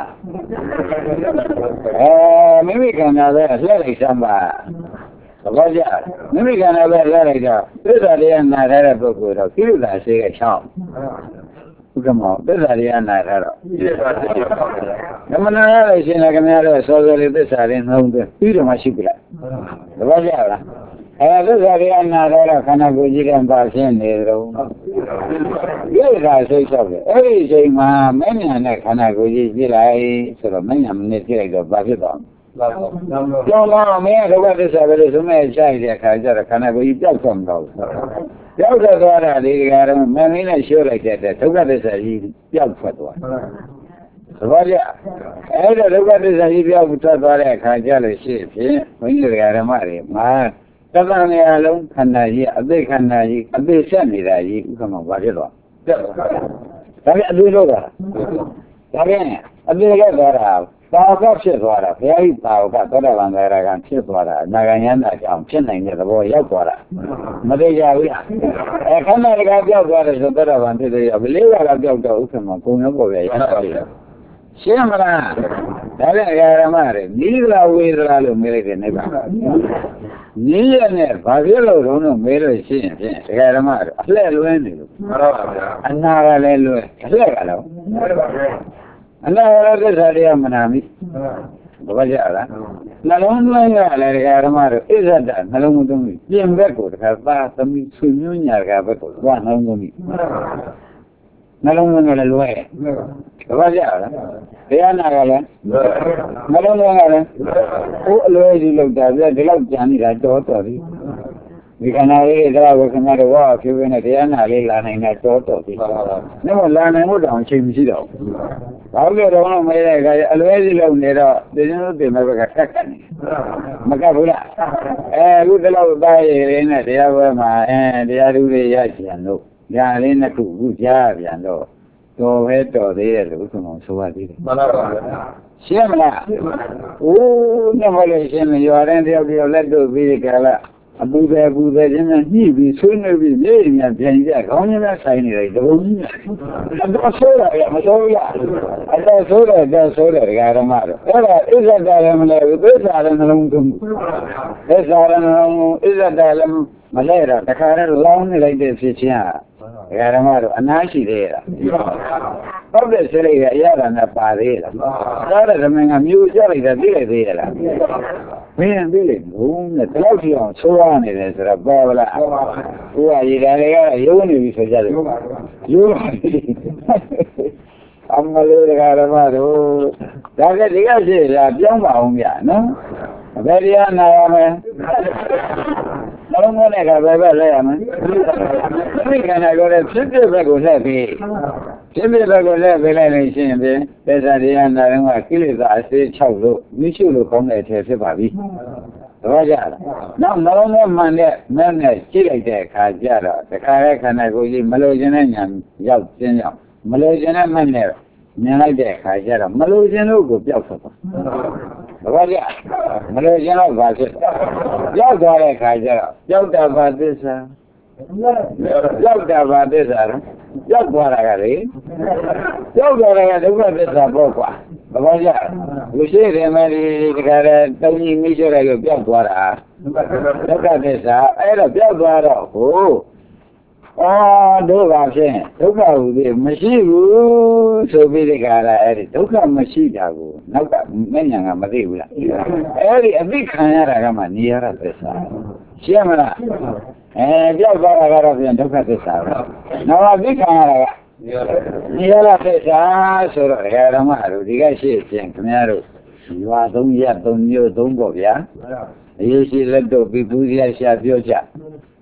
အဲမိမိကံနာပဲလှည့်လိုက်စမ်းပါဘာကြမိမိကံနာပဲလှည့်လိုက်တော့သစ္စာတရားနာထားတဲ့ပုဂ္ဂိုလ်တော့ကိလေသာရှိခဲ့ချောင်းဥက္ကမောသစ္စာတရားနာထားတော့ဓမ္မနာရလို့ရှင်လည်းခင်ဗျားတို့စောစောလေးသစ္စာလေးနှုံးသွင်းပြီးတော့မှရှိပြီလားဘာကြလားအဲသစ္စာတရားနာထားတော့ခန္ဓာကိုယ်ကြီးကပါရှင်းနေတော့ကိလေသာစိတ်ဆောက်တယ်အဲ့ဒီအချိန်မှာမဉ္ဇဏ်နဲ့ခန္ဓာကိုယ်ကြီးကြည့်လိုက်ဆိုတော့မဉ္ဇဏ်မနဲ့ကြည့်လိုက်တော့ဘာဖြစ်သွားကျောင်းသားမင်းကဒုက္ခသစ္စာပဲလို့ဆိုမဲ့ရှိုက်တဲ့အခါကျတော့ခန္ဓာကိုယ်ကြီးပျောက်သွားမှာပျောက်ထွက်သွားတာဒီကရမမင်းလေးနဲ့ရှိုးလိုက်တဲ့ဒုက္ခသစ္စာကြီးပျောက်ထွက်သွားသဘောကျအဲ့ဒါဒုက္ခသစ္စာကြီးပျောက်ထွက်သွားတဲ့အခါကျလို့ရှိဖြင့်ဘုန်းကြီးဓမ္မတွေမှာတသံနေရာလုံးခန္ဓာကြီးအသိခန္ဓာကြီးအသိဆက်နေတာကြီးဥက္ကမောဘာဖြစ်သွားဒါပြန်အသိလို့တာဒါပြန်အသိလို့သွားတာသာဝကဖြစ်သွားတာဘုရားကြီးသာဝကသောတာပန်သရဂံဖြစ်သွားတာအနာဂံယန္တာကြောင့်ဖြစ်နိုင်တဲ့သဘောရောက်သွားတာမသိကြဘူးလားအဲခန္ဓာတကပြောက်သွားတယ်ဆိုသောတာပန်ဖြစ်တယ်ဘလေးကလည်းပြောက်တော့ဥက္ကမောကုံရောပေါ်ပြရတာပြီရှင်းမလားဒါလည်းအရာဓမ္မတွေနိဒလာဝေဒလာလို့မေးလိုက်တယ်နိဗ္ဗာန်နိရနဲ့ဘာဖြစ်လို့တော့မေးလို့ရှိရင်ဖြင့်ဒကာဓမ္မတွေအလှဲ့လွဲနေလို့မှန်ပါဗျာအနာကလည်းလွဲအလှဲ့ကလည်းမှန်ပါဗျာအနာရသစ္စာတရားမနာမိဘာကြလားနှလုံးသွင်းရလေဒကာဓမ္မတို့ဣဇဒနှလုံးသွင်းပြီးပြင်ဘက်ကိုတခါသာသမီးဆွေမျိုးညာကဘက်ကိုသွားနှလုံးသွင်းပြီးနှလုံးသွင်းလည်းလွဲဘာကြလားတရားနာကလည်းနှလုံးသွင်းကလည်းဟိုအလွဲကြီးလောက်တာပြဒီလောက်ကြံနေတာတော်တော်ပြီဒီခန္ဓာလေးတော့ခင်ဗျားတို့ဝါဖြူဖြူနဲ့တရားနာလေးလာနိုင်တာတော်တော်ပြီ။ဒါမှလာနိုင်ဖို့တောင်အချိန်မရှိတော့ဘူး။ဘာလို့လဲတော့မဲတဲ့အခါအလွဲကြီးလောက်နေတော့ဒီကျင်းတို့ပြင်မဲ့ဘက်ကခက်ခက်နေ။မကဘူးလား။အဲအခုတလောက်သားရည်လေးနဲ့တရားပွဲမှာအဲတရားသူတွေရချင်လို့ညာလေးနှစ်ခုခုကြားပြန်တော့တော်ပဲတော်သေးတယ်လို့ဆိုအောင်ဆိုရသေးတယ်။မှန်ပါပါဗျာ။ရှင်းမလား။အိုးညမလို့ရှင်းမရွာတဲ့တယောက်တယောက်လက်တို့ပြီးကြလား။အပူပဲပူပဲချင်းချင်းညှိပြီးဆွေးနွေးပြီးမြေညာပြန်ကြခေါင်းချင်းနဲ့ဆိုင်နေတယ်တဘုံကြီးအတော့ဆိုးတယ်မဆိုးရအတော့ဆိုးတယ်တော့ဆိုးတယ်ဒကာဓမ္မတို့အဲ့ဒါဣဇဒလည်းမလဲဘူးသစ္စာလည်းနှလုံးသွင်းသစ္စာလည်းနှလုံးဣဇဒလည်းမလဲတော့တခါတည်းလောင်းနေလိုက်တဲ့ဖြစ်ချင်းဟာဒကာဓမ္မတို့အနားရှိသေးလားဟုတ်တယ်ဆိုလိုက်ရရတာနဲ့ပါသေးလားဒါလည်းဓမ္မကမျိုးကြလိုက်တာသိလိုက်သေးလားမင်းသိလိမ့်ဘုံနဲ့တလောက်ကြည့်အောင်ဆိုးရနေတယ်ဆိုတော့ပေါ်လာဟိုကရေဓာတွေကရိုးနေပြီဆိုကြတယ်ရိုးပါပြီအမလေးဓမ္မတို့ဒါကဒီကရှိတာပြောင်းပါအောင်ဗျာနော်ဘယ်တရားနာရမလဲဘလုံးနဲ့ကဘယ်ဘက်လဲရမလဲဒီခန္ဓာကိုယ်ရဲ့ဖြစ်ဖြစ်ဘက်ကိုလှည့်ပြီးဖြစ်ဖြစ်ဘက်ကိုလှည့်ပေးလိုက်လို့ရှိရင်ပြင်သစ္စာတရားနာရင်ကကိလေသာအစေး၆လို့မိရှုလို့ကောင်းတဲ့အထည်ဖြစ်ပါပြီသဘောကျလားနောက်နှလုံးထဲမှန်တဲ့မဲ့နဲ့ကြည့်လိုက်တဲ့အခါကျတော့တခါရဲခန္ဓာကိုယ်ကြီးမလိုချင်တဲ့ညာရောက်ကျင်းရောက်မလိုချင်တဲ့မဲ့နဲ့မြင်လိုက်တဲ့အခါကျတော့မလိုချင်လို့ကိုပျောက်သွားသဘောကျမလိုချင်တော့ဘာဖြစ်ရောက်သွားတဲ့အခါကျတော့ပျောက်တာဘာသစ္စာရောက်တာဘာသစ္စာလဲရောက်သွားတာကလေရောက်သွားတာကဒုက္ခသစ္စာပေါ့ကွာသဘောကျလူရှိတယ်မယ်ဒီတခါတည်းတုံးကြီးမိရှိတဲ့ကိုပြောက်သွားတာဒုက္ခသစ္စာအဲ့တော့ပြောက်သွားတော့ဟိုအာဒုက္ခဖြင့်ဒုက္ခဟူသည်မရှိဘူးဆိုပြီးဒီကလာအဲ့ဒီဒုက္ခမရှိတာကိုနောက်ကမဉဏ်ကမသိဘူးလားအဲ့ဒီအသိခံရတာကမှနိရောဓသစ္စာရှင်းမလားအဲပြောက်သွားတာကတော့ပြန်ဒုက္ခသစ္စာပဲနောက်အသိခံရတာကနိရောဓသစ္စာဆိုတော့ဓမ္မတို့ဒီကရှိခြင်းခင်ဗျားတို့ရွာသုံးရက်သုံးမျိုးသုံးပေါ့ဗျာအရေးရှိလက်တော့ပြီးပူဇော်ရှာပြောကြ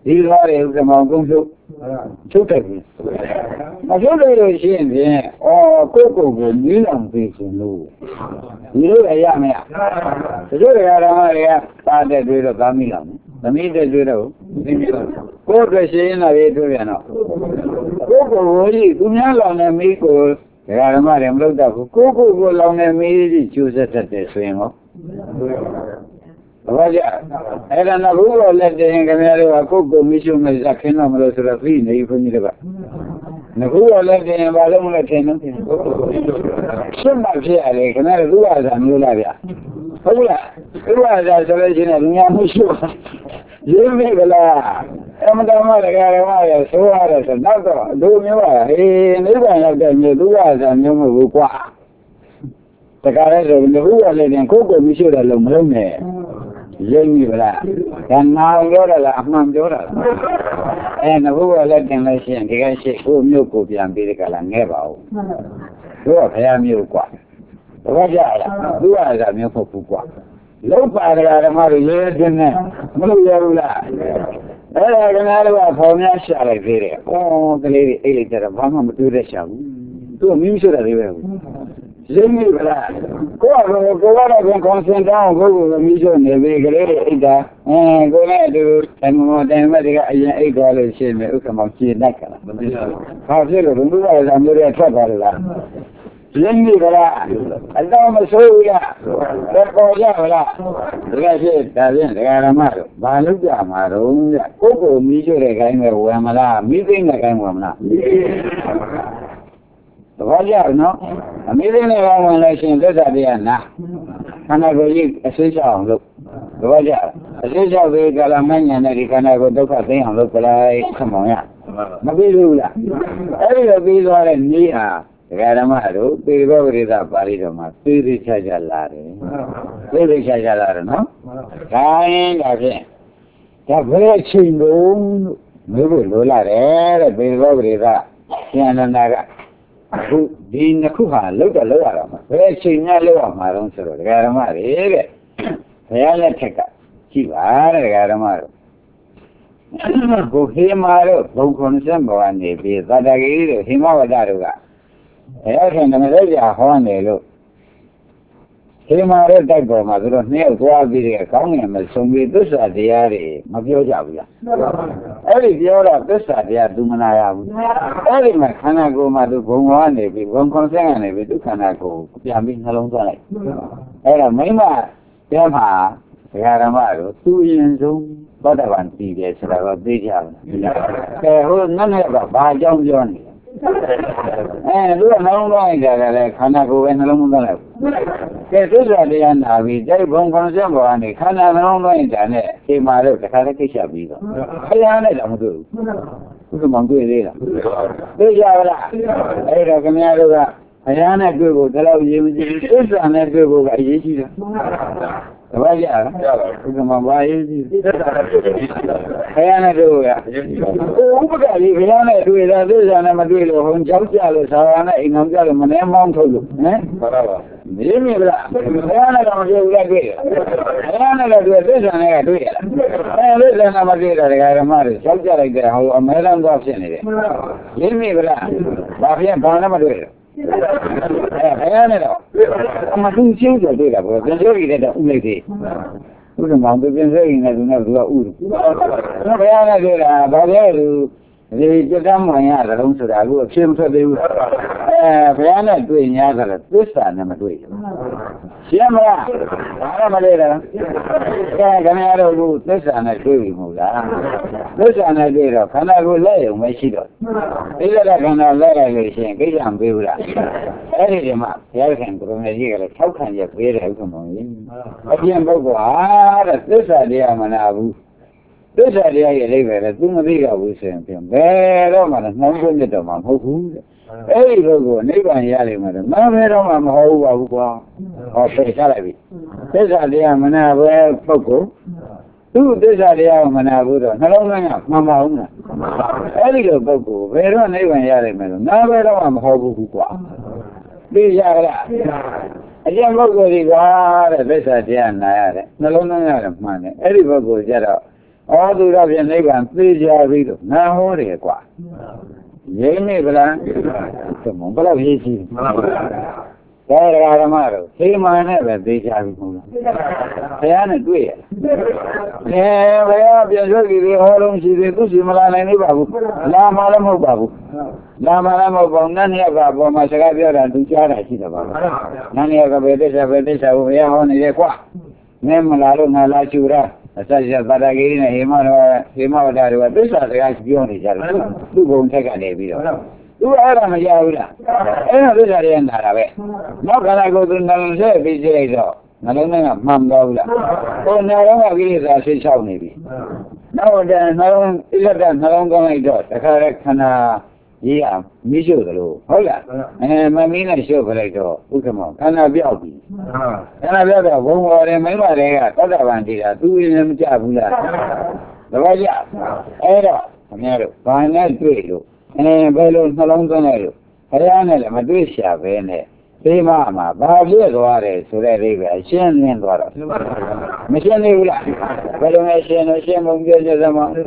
ဒီလိုလေဥက္ကမောင်ကုန်းချုပ်ချုပ်တယ်ပြီမချုပ်လို့လို့ရှိရင်ဖြင့်အော်ကိုကိုကိုမီးလောင်ပြီးရှင်လို့ဒီလိုရရမရတချို့တွေကဓမ္မတွေကတာတဲ့တွေ့တော့ကာမီးလောင်သမီးတဲ့တွေ့တော့သိပြီလားကိုယ်အတွက်ရှင်းလာရေးတွေ့ပြန်တော့ကိုကိုကိုကြီးသူများလောင်နေမီးကိုဒကာဓမ္မတွေမလုပ်တတ်ဘူးကိုကိုကိုလောင်နေမီးကြီးကျိုးဆက်တတ်တယ်ဆိုရင်ဟောဘာကြအဲ့ဒါကဘုရားလက်တင်ခင်ဗျားတို့ကကိုကိုမီးရှုမဲ့ဇက်ခင်းတော့မလို့ဆိုတော့ပြီးနေဘုန်းကြီးတွေကငခုကလည်းတင်ဘာလို့မလဲထင်လို့ဖြစ်ရှင်းမှဖြစ်ရတယ်ခင်ဗျားတို့လူဝါစာမျိုးလားဗျဟုတ်လားလူဝါစာဆိုလို့ရှိရင်လူများမှုရှိပါရင်းမိကလားအမတော်မတကယ်တော့ရဆိုရတယ်ဆိုတော့တော့လူမျိုးပါဟေးနိဗ္ဗာန်ရောက်တဲ့မျိုးလူဝါစာမျိုးမဟုတ်ဘူးကွာတကယ်လည်းဆိုလူဝါလည်းတင်ကိုကိုမရှိတယ်လို့မလုပ်နဲ့ရင်းမိကလားကနာပြောတာလားအမှန်ပြောတာလားအဲငခုကလည်းတင်လို့ရှိရင်ဒီကရှိကိုမျိုးကိုပြန်ပြီးဒီကလာငဲပါဦးတို့ကဖယားမျိုးကွာဘာကြလားလူဝါစာမျိုးဖို့ဘူးကွာလောက်ပါကြဓမ္မတို့ရဲတင်းနဲ့မလို့ရဘူးလားအဲ့ဒါကနာတော့ဖော်များရှာလိုက်သေးတယ်။အော်ကလေးတွေအိတ်လိုက်ကြတော့ဘာမှမတွေ့တဲ့ရှာဘူး။သူကမင်းမရှိတာလေးပဲဘူး။ရင်းမိဗလား။ကိုကတော့ကိုကတော့ပြန်ကွန်စင်တောင်းကိုကိုမင်းရှိနေပြီကလေးတွေအိတ်တာအဲကိုလည်းသူတိုင်မောတိုင်မတွေကအရင်အိတ်သွားလို့ရှိရင်ဥက္ကမောင်ကျင်းလိုက်ကြလား။မသိဘူး။ဘာဖြစ်လို့လူတွေကမျိုးတွေထွက်သွားလို့လား။ရင်းမိဗလားအတော့မဆိုးဘူးလားတော့ပေါ်ကြဗလားတကယ်ဖြစ်ဒါဖြင့်ဒကာရမတို့ဘာလုပ်ကြမှာတော့ညကိုယ်ကိုမီးရှိတဲ့ခိုင်းပဲဝယ်မလားမီးသိမ့်တဲ့ခိုင်းဝယ်မလားတပည့်ကြနော်အမီးသိမ့်တဲ့ခိုင်းဝင်လို့ရှိရင်သစ္စာတရားနာခန္ဓာကိုယ်ကြီးအစိမ်းချအောင်လုပ်တပည့်ကြအစိမ်းချပြီးကာလမဉ္ဇဉ်နဲ့ဒီခန္ဓာကိုယ်ဒုက္ခသိအောင်လုပ်ကြလိုက်ခမောင်ရမပြီးဘူးလားအဲ့ဒီလိုပြီးသွားတဲ့နည်းဟာဒကာဓမ္မတို့ပေဘောဂရိသပါဠိတော်မှာသိသိချာချာလာတယ်သိသိချာချာလာတယ်နော်ဒါရင်ဒါဖြင့်ဒါဘယ်အချိန်လုံးလို့မျိုးလို့လိုလာတယ်တဲ့ပေဘောဂရိသဉာဏနာကအခုဒီနှစ်ခုဟာလောက်တော့လောက်ရတော့မှာဘယ်အချိန်များလောက်ရမှာတော့ဆိုတော့ဒကာဓမ္မတွေတဲ့ဘုရားလက်ထက်ကကြည့်ပါတဲ့ဒကာဓမ္မတို့ကိုဟေမာတို့ဘုံခွန်စံဘောကနေပြီးသတ္တဂိရိတို့ဟိမဝဒတို့ကအဲ့ဒါကလည်းကြာဟောနေလို့ဒီမှာတဲ့တိုက်ပေါ်မှာသူတို့နှစ်ယောက်သွားပြီးတဲ့ကောင်းငင်မဆုံးပြီးသစ္စာတရားတွေမပြောကြဘူးလားအဲ့ဒီပြောတော့သစ္စာတရားသူမနာရဘူးအဲ့ဒီမှာခန္ဓာကိုယ်မှာသူဘုံဝါနေပြီးဘုံခွန်ဆင်းကနေပြီးသူခန္ဓာကိုယ်ပြန်ပြီးနှလုံးသွင်းလိုက်အဲ့ဒါမိမတဲမှာဒကာဓမ္မတို့သူရင်ဆုံးသောတာပန်တည်တယ်ဆိုတာတော့သိကြပါလားကဲဟိုနတ်နဲ့ကဘာအကြောင်းပြောနေအဲသူကနှလုံးသွင်းကြတယ်လေခန္ဓာကိုယ်ပဲနှလုံးသွင်းလိုက်ကဲသစ္စာတရားနာပြီးတိုက်ဘုံခွန်ဆက်ပေါ်ကနေခန္ဓာနှလုံးသွင်းကြတဲ့ဒီမှာတော့တခါတည်းကိစ္စပြီးတော့ခရမ်းနဲ့တော့မတွေ့ဘူးဘုရားမောင်တွေ့သေးလားတွေ့ကြပါလားအဲ့တော့ခင်ဗျားတို့ကအရာနဲ့တွေ့ဖို့ဒါတော့ရေးမကြည့်ဘူးသစ္စာနဲ့တွေ့ဖို့ကအရေးကြီးတယ်တပည့်ကြလားဘုရားမောင်ဘာရေးကြည့်သစ္စာနဲ့တွေ့ခရမ်းနဲ့တွေ့ဖို့ကဥပဒလေးခရမ်းနဲ့တွေ့တာသစ္စာနဲ့မတွေ့လို့ဟိုကြောက်ကြလို့သာဝနဲ့အိမ်အောင်ကြလို့မနှဲမောင်းထုတ်လို့ဟမ်မှန်ပါပါမင်းမြင်လားခရမ်းနဲ့တော့မတွေ့ဘူးလားတွေ့ခရမ်းနဲ့လည်းတွေ့သစ္စာနဲ့ကတွေ့ရလားအဲသစ္စာနဲ့မတွေ့တာဒကာဓမ္မတွေကြောက်ကြလိုက်တဲ့ဟိုအမဲလမ်းသွားဖြစ်နေတယ်ရင်းမိဗလားဘာဖြစ်ဘာနဲ့မတွေ့လဲအဲခရမ်းနဲ့တော့အမသူချင်းကြတွေ့တာပေါ့ပြန်စိုးရည်တဲ့ဥလိုက်သေးဥဒ္ဓမောင်သူပြန်စိုးရည်နဲ့သူနဲ့သူကဥဒ္ဓဘုရားနဲ့တွေ့တာဘာလဲသူဒီကြက်တမ်းမှန်ရတယ်လုံးဆိုတာအခုအဖြစ်မထွက်သေးဘူးအဲဘုရားနဲ့တွေ့냐ဆိုတော့သစ္စာနဲ့မတွေ့ဘူးရှင်းမလားဘာမှမလဲတော့ကဲခင်ဗျားတို့ကသစ္စာနဲ့တွေ့ပြီမဟုတ်လားသစ္စာနဲ့တွေ့တော့ခန္ဓာကိုယ်လက်ရုံပဲရှိတော့ဣဇဒခန္ဓာလက်လိုက်လို့ရှိရင်ကိစ္စမပေးဘူးလားအဲ့ဒီဒီမှာဘုရားခင်ကိုယ်တော်ကြီးကလည်း၆ခံရပေးတယ်ဥက္ကမောင်ကြီးအပြင်ပုဂ္ဂိုလ်ဟာတဲ့သစ္စာတရားမနာဘူးသစ္စာတရားရဲ့အိဗယ်လေသူမသိကြဘူးဆိုရင်ပြန်ဘယ်တော့မှနှောင်းသွင်းတော့မှမဟုတ်ဘူးတဲ့အဲ့ဒီလိုကိုနိဗ္ဗာန်ရလိမ့်မယ်မဘယ်တော့မှမဟုတ်ဘူးပါဘူးကွာဟောပြေချလိုက်ပြီသစ္စာတရားမနာပဲပုဂ္ဂိုလ်သူသစ္စာတရားမနာဘူးတော့နှလုံးသွင်းရမှန်ပါဘူးလားအဲ့ဒီလိုပုဂ္ဂိုလ်ဘယ်တော့နိဗ္ဗာန်ရလိမ့်မယ်လို့နားဘယ်တော့မှမဟုတ်ဘူးကွာသိရကြလားအကျဉ်းပုဂ္ဂိုလ်ဒီကွာတဲ့သစ္စာတရားနာရတယ်နှလုံးသွင်းရတယ်မှန်တယ်အဲ့ဒီပုဂ္ဂိုလ်ကျတော့ဩဩသူရဖြင့်နိဗ္ဗာန်သိကြပြီလို့နာဟောတယ်ကွာရင်းနေဗလားဒီမဘလောက်ရေးကြည့်မှန်ပါဗျာဒါရဓမ္မတို့ဟိမာနဲ့ပဲသိကြပြီမဟုတ်လားဘုရားနဲ့တွေ့ရအဲဘုရားပြန်ရွှေကြည့်ပြီးဟောလုံးရှိသေးသူရှိမလာနိုင်သေးပါဘူးလာမှလည်းမဟုတ်ပါဘူးလာမှလည်းမဟုတ်ပါဘူးနတ်နှစ်ယောက်ကပေါ်မှာစကားပြောတာသူကြားတာရှိတယ်ပါလားနတ်နှစ်ယောက်ကပဲသစ္စာပဲသစ္စာကိုဘုရားဟောနေတယ်ကွာမင်းမလာလို့ငါလာချူတာအစစသတ္တဂိရိနဲ့ဟိမတော်ဟိမဝဒတို့ကသစ္စာစကားပြောနေကြတယ်သူ့ဘုံထက်ကနေပြီးတော့သူအဲ့ဒါမရဘူးလားအဲ့ဒါသစ္စာတွေနာတာပဲနောက်ခန္ဓာကိုယ်သူနှလုံးဆက်ပြီးကြည့်လိုက်တော့နှလုံးထဲကမှန်တော့ဘူးလားဟိုနှလုံးကကိလေသာဆိတ်ချောက်နေပြီနောက်တဲ့နှလုံးဣဇဒနှလုံးကောင်းလိုက်တော့တခါတည်းခန္ဓာကြီးရမိရှုသလိုဟုတ်လားအဲမမင်းနဲ့ရှုပ်ခလိုက်တော့ဥက္ကမောခန္ဓာပြောက်ပြီခန္ဓာပြောက်တော့ဘုံပေါ်တယ်မိမတွေကသတ္တဗံတည်တာသူရင်မကြဘူးလားတပည့်ကြအဲ့တော့ခင်ဗျားတို့ဘာနဲ့တွေ့လို့အဲဘယ်လိုနှလုံးသွင်းလိုက်လို့ဘုရားနဲ့လည်းမတွေ့ရှာပဲနဲ့သိမမှာဘာပြည့်သွားတယ်ဆိုတဲ့အိဗယ်ရှင်းလင်းသွားတော့မရှင်းသေးဘူးလားဘယ်လိုလဲရှင်းလို့ရှင်းမှုပြောကြသမောအဲ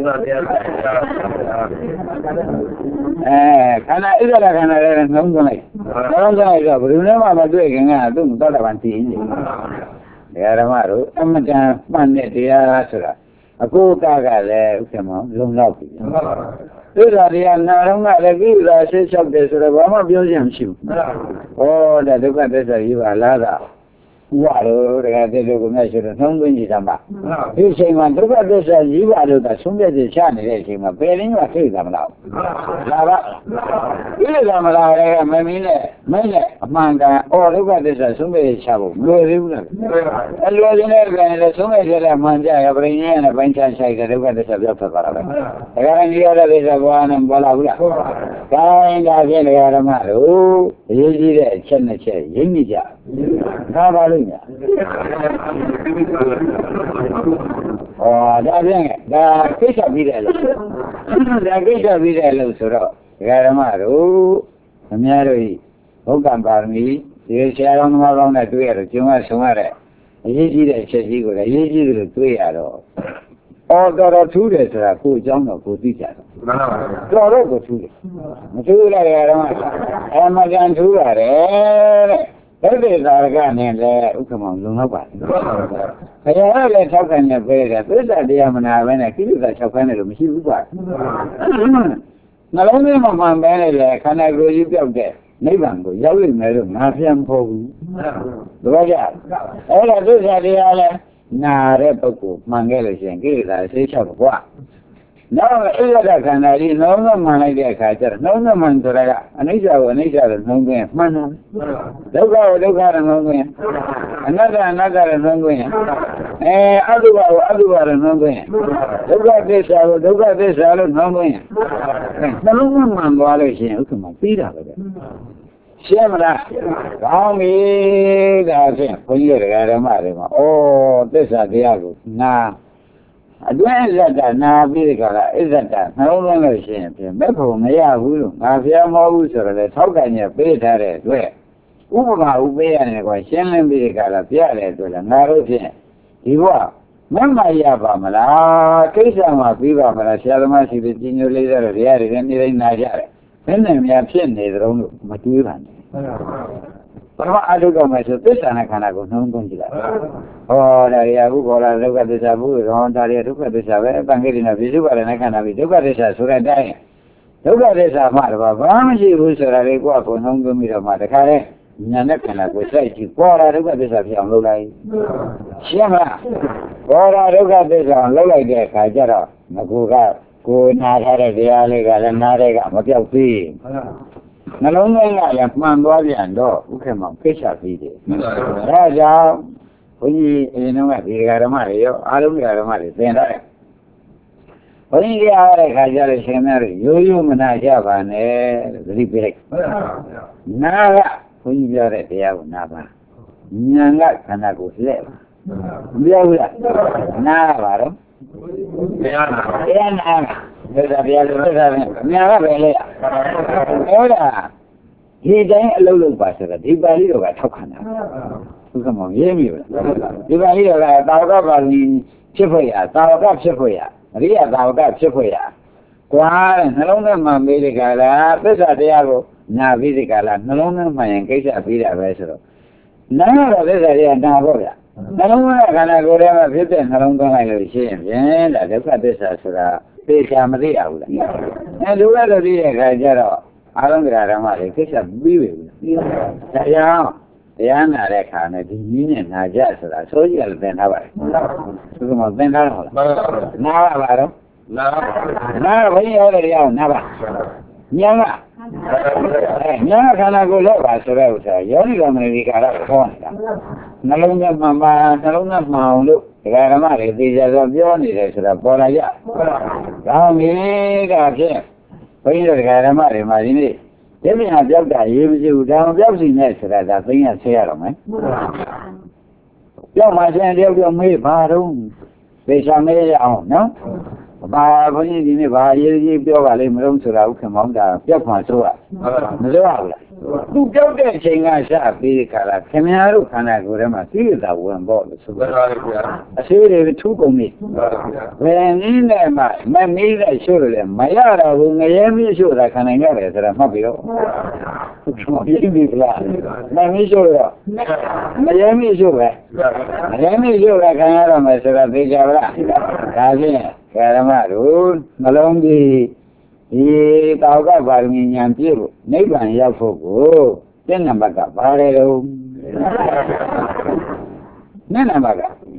ခန္ဓာဣဇဒခန္ဓာလည်းနှလုံးသွင်းလိုက်နှလုံးသွင်းလိုက်တော့ဘယ်လိုလဲမှမတွေ့ခင်ကသူ့သတ္တဗံတည်နေတယ်ဓမ္မတို့အမတန်မှန်တဲ့တရားဆိုတာအကိုကကလည်းဥက္ကမောလုံလောက်ပြီသစ္စာတရားနာတော့ကလည်းကိလေသာဆိတ်ချောက်တယ်ဆိုတော့ဘာမှပြောစရာမရှိဘူး။ဟောတဲ့ဒုက္ခသစ္စာကြီးပါလားသာဥပါလို့တကယ်တည်းကိုမြတ်ရှိတော့နှုံးသွင်းကြည့်သမှာ။ဒီအချိန်မှာဒုက္ခသစ္စာကြီးပါလို့ကဆုံးဖြတ်ချက်ချနေတဲ့အချိန်မှာပယ်ရင်းကသိတာမလား။လာပါ။ကိလေသာမလားလည်းမမင်းနဲ့မင်းနဲ့အမှန်ကန်အော်ဒုက္ခသစ္စာဆုံးဖြတ်ချက်ချဖို့မလွယ်သေးဘူးလား။အလွယ်ခြင်းနဲ့ပြန်လေဆုံးဖြတ်ချက်လည်းမှန်ကြရပြင်းရဲ့နဲ့ပိုင်းခြားဆိုင်တဲ့ဒုက္ခသစ္စာပြောက်ထွက်သွားတာပဲ။ဒါကလည်းဒီရတဲ့သစ္စာဘာနဲ့မပေါ်လာဘူးလား။ဒါရင်ဒါဖြင့်ဓမ္မတို့အရေးကြီးတဲ့အချက်နဲ့ချက်ရင်းမိကြ။ဒါပါလို့ညာ။ဟောဒါဖြင့်ဒါကိစ္စပြီးတယ်လို့ဒါကိစ္စပြီးတယ်လို့ဆိုတော့ဓမ္မတို့အများတို့ဘုက္ကံပါရမီဒီဆရာတော်သမားကောင်းနဲ့တွေ့ရတော့ကျုံကဆုံရတဲ့အရေးကြီးတဲ့အချက်ကြီးကိုလည်းအရေးကြီးတယ်လို့တွေ့ရတော့အော်တော်တော်ထူးတယ်ဆိုတာကိုအကြောင်းတော့ကိုသိကြတော့မှန်ပါပါတော်တော့ကိုထူးတယ်မထူးလိုက်ရတော့အမှန်ကန်ထူးရတယ်တဲ့ဘယ်လိုသာရကနဲ့လဲဥက္ကမောလုံလောက်ပါတယ်ဘုရားလည်းထောက်ခံနေပဲတဲ့သစ္စာတရားမနာပဲနဲ့ကိလေသာ၆ခန်းနဲ့လို့မရှိဘူးကွာနှလုံးထဲမှာမှန်ပဲလေခန္ဓာကိုယ်ကြီးပြောက်တဲ့နိဗ္ဗာန်ကိုရောက်လိမ့်မယ်လို့ငါပြန်မဟုတ်ဘူးတပည့်ကြအဲ့ဒါသစ္စာတရားလဲနာတဲ့ပုဂ္ဂိုလ်မှန်ခဲ့လို့ရှိရင်ကိလေသာဆေးချောက်ကွာနောက်ဣဇဒခန္ဓာကြီးနှောင်းနှမှန်လိုက်တဲ့အခါကျတော့နှောင်းနှမှန်ဆိုတာကအနိစ္စကိုအနိစ္စလို့နှောင်းသွင်းမှန်တယ်ဒုက္ခကိုဒုက္ခလို့နှောင်းသွင်းအနတ္တအနတ္တလို့နှောင်းသွင်းအဲအတုပကိုအတုပလို့နှောင်းသွင်းဒုက္ခသစ္စာကိုဒုက္ခသစ္စာလို့နှောင်းသွင်းနှလုံးမှန်သွားလို့ရှိရင်ဥက္ကမပြီးတာပဲရှင်းမလားကောင်းပြီဒါဖြင့်ဘုန်းကြီးတို့ဓမ္မတွေမှာဩသစ္စာတရားကိုနာအတွင်းဇတ္တနာပြီးကြတာအစ္ဆတ္တနှလုံးသွင်းလို့ရှိရင်ဖြင့်မဲ့ဖို့မရဘူးလို့ငါဖျားမဟုတ်ဘူးဆိုတော့လေထောက်ကန်ရပေးထားတဲ့အတွက်ဥပမာဥပေးရတယ်ကွာရှင်းလင်းပြီးကြတာပြရတယ်ဆိုတော့ငါတို့ဖြင့်ဒီဘဝမမရပါမလားကိစ္စမှာပြီးပါမလားဆရာသမားရှိပြီးကြီးညိုလေးတဲ့တရားတွေလည်းနေတိုင်းနာကြတယ်ဘယ်နဲ့များဖြစ်နေကြုံလို့မတွေးပါနဲ့ပထမအထုတော်မှာဆိုသစ္စာနဲ့ခန္ဓာကိုနှုံးသွင်းကြည့်လိုက်ဟောဒါရအခုခေါ်လာဒုက္ခသစ္စာဘူးရောဒါရဒုက္ခသစ္စာပဲအပံကိရိနာပြစ္ဆုပါရနဲ့ခန္ဓာပြီးဒုက္ခသစ္စာဆိုတဲ့အတိုင်းဒုက္ခသစ္စာမှတော့ဘာမှမရှိဘူးဆိုတာလေကိုယ့်ကိုနှုံးသွင်းပြီးတော့မှတခါတည်းညာနဲ့ခန္ဓာကိုစိုက်ကြည့်ပေါ်လာဒုက္ခသစ္စာဖြစ်အောင်လုပ်လိုက်ရှင်းမလားပေါ်လာဒုက္ခသစ္စာလုပ်လိုက်တဲ့အခါကျတော့ငကူကကိုနာထားတဲ့တရားလေးကလည်းနားတဲ့ကမပြောက်သေးနှလုံးသွင်းကလည်းမှန်သွားပြန်တော့ဥက္ကမောကိစ္စပြီးတယ်ဒါကြောင့်ဘုန်းကြီးအရင်ကဒီဓမ္မတွေရောအားလုံးဓမ္မတွေသင်ထားတယ်ဘုန်းကြီးကြားရတဲ့ခါကျတော့ရှင်များတို့ရိုးရိုးမနာကြပါနဲ့လို့သတိပေးလိုက်နာကဘုန်းကြီးပြောတဲ့တရားကိုနာပါဉာဏ်ကခန္ဓာကိုယ်လှည့်ပါမပြောဘူးလားနာကပါတော့တရားနာတရားနာဒါတရားလို့ဆိုတာဉာဏ်ကပဲလေဟုတ်လားဒီတိုင်းအလုပ်လုပ်ပါဆိုတော့ဒီပါဠိတော်ကထောက်ခံတာဥက္ကမောရေးမိပါဒီပါဠိတော်ကတာဝကပါဠိဖြစ်ဖို့ရတာဝကဖြစ်ဖို့ရအရိယတာဝကဖြစ်ဖို့ရကွာတဲ့နှလုံးထဲမှာမေးတဲ့ကလာသစ္စာတရားကိုနာပြီးတဲ့ကလာနှလုံးထဲမှာရင်ကိစ္စပြီးတာပဲဆိုတော့နာတော့သစ္စာတရားနာဖို့ရနှလုံးထဲခန္ဓာကိုယ်ထဲမှာဖြစ်တဲ့နှလုံးသွင်းလိုက်လို့ရှိရင်ဖြင့်ဒါဒုက္ခသစ္စာဆိုတာသိချာမသိရဘူးလားအဲလိုပဲလို့သိတဲ့အခါကျတော့အာရုံတရားဓမ္မတွေကိစ္စပြီးပြီဘူးဒါကြောင့်တရားနာတဲ့ခါနဲ့ဒီနည်းနဲ့နာကြဆိုတာဆိုကြလည်းသင်ထားပါတယ်သူကမှသင်ထားတော့လားနာပါပါတော့နာနာဘယ်ရောက်တယ်ရောက်နာပါညာကအဲညာခန္ဓာကိုယ်လောက်ပါဆိုတဲ့ဥစ္စာယောနိကမနတိကာရခေါ်နေတာနှလုံးသားမှမှနှလုံးသားမှအောင်လို့ဒကာဓမ္မတွေသိကြတော့ပြောနေတယ်ဆိုတာပေါ်လာကြဒါမင်းကဖြင့်ဘုန်းကြီးတို့ဒကာဓမ္မတွေမှာဒီနေ့ဒီမြင်ပြောက်တာရေးမရှိဘူးဒါမှပြောက်စီနဲ့ဆိုတာဒါသိရဆဲရတော့မယ်ပြောက်မှဆင်းတယောက်တော့မေးပါတော့သေချာမေးရအောင်နော်ဘာဘုန်းကြီးဒီနေ့ဘာရေးကြီးပြောပါလိမ့်မလို့ဆိုတာဥက္ကမောင်တာပြောက်မှဆိုရမလို့ရဘူးလားသူပြောက်တဲ့အချိန်ကစပြီးခါလာခင်ဗျားတို့ခန္ဓာကိုယ်ထဲမှာသိရတာဝင်ပေါ့လို့ဆိုပါတော့ဗျာအရှိတွေထူးကုန်ပြီဘယ်နည်းနဲ့မှမမီးတဲ့ရှို့တယ်မရတော့ဘူးငရဲမီးရှို့တာခံနိုင်ရတယ်ဆိုတာမှတ်ပြီးတော့ကျွန်တော်ပြင်းပြီလားမမီးရှို့တော့ငရဲမီးရှို့ပဲငရဲမီးရှို့တာခံရတော့မယ်ဆိုတာသိကြပါလားဒါဖြင့်ဓမ္မတို့နှလုံးကြီးဒီတာဝကပါရမီဉာဏ်ပြည့်ဖို့နိဗ္ဗာန်ရောက်ဖို့ကိုသင်္နံပါတ်ကဘာလဲတော့နည်းနံပါတ်က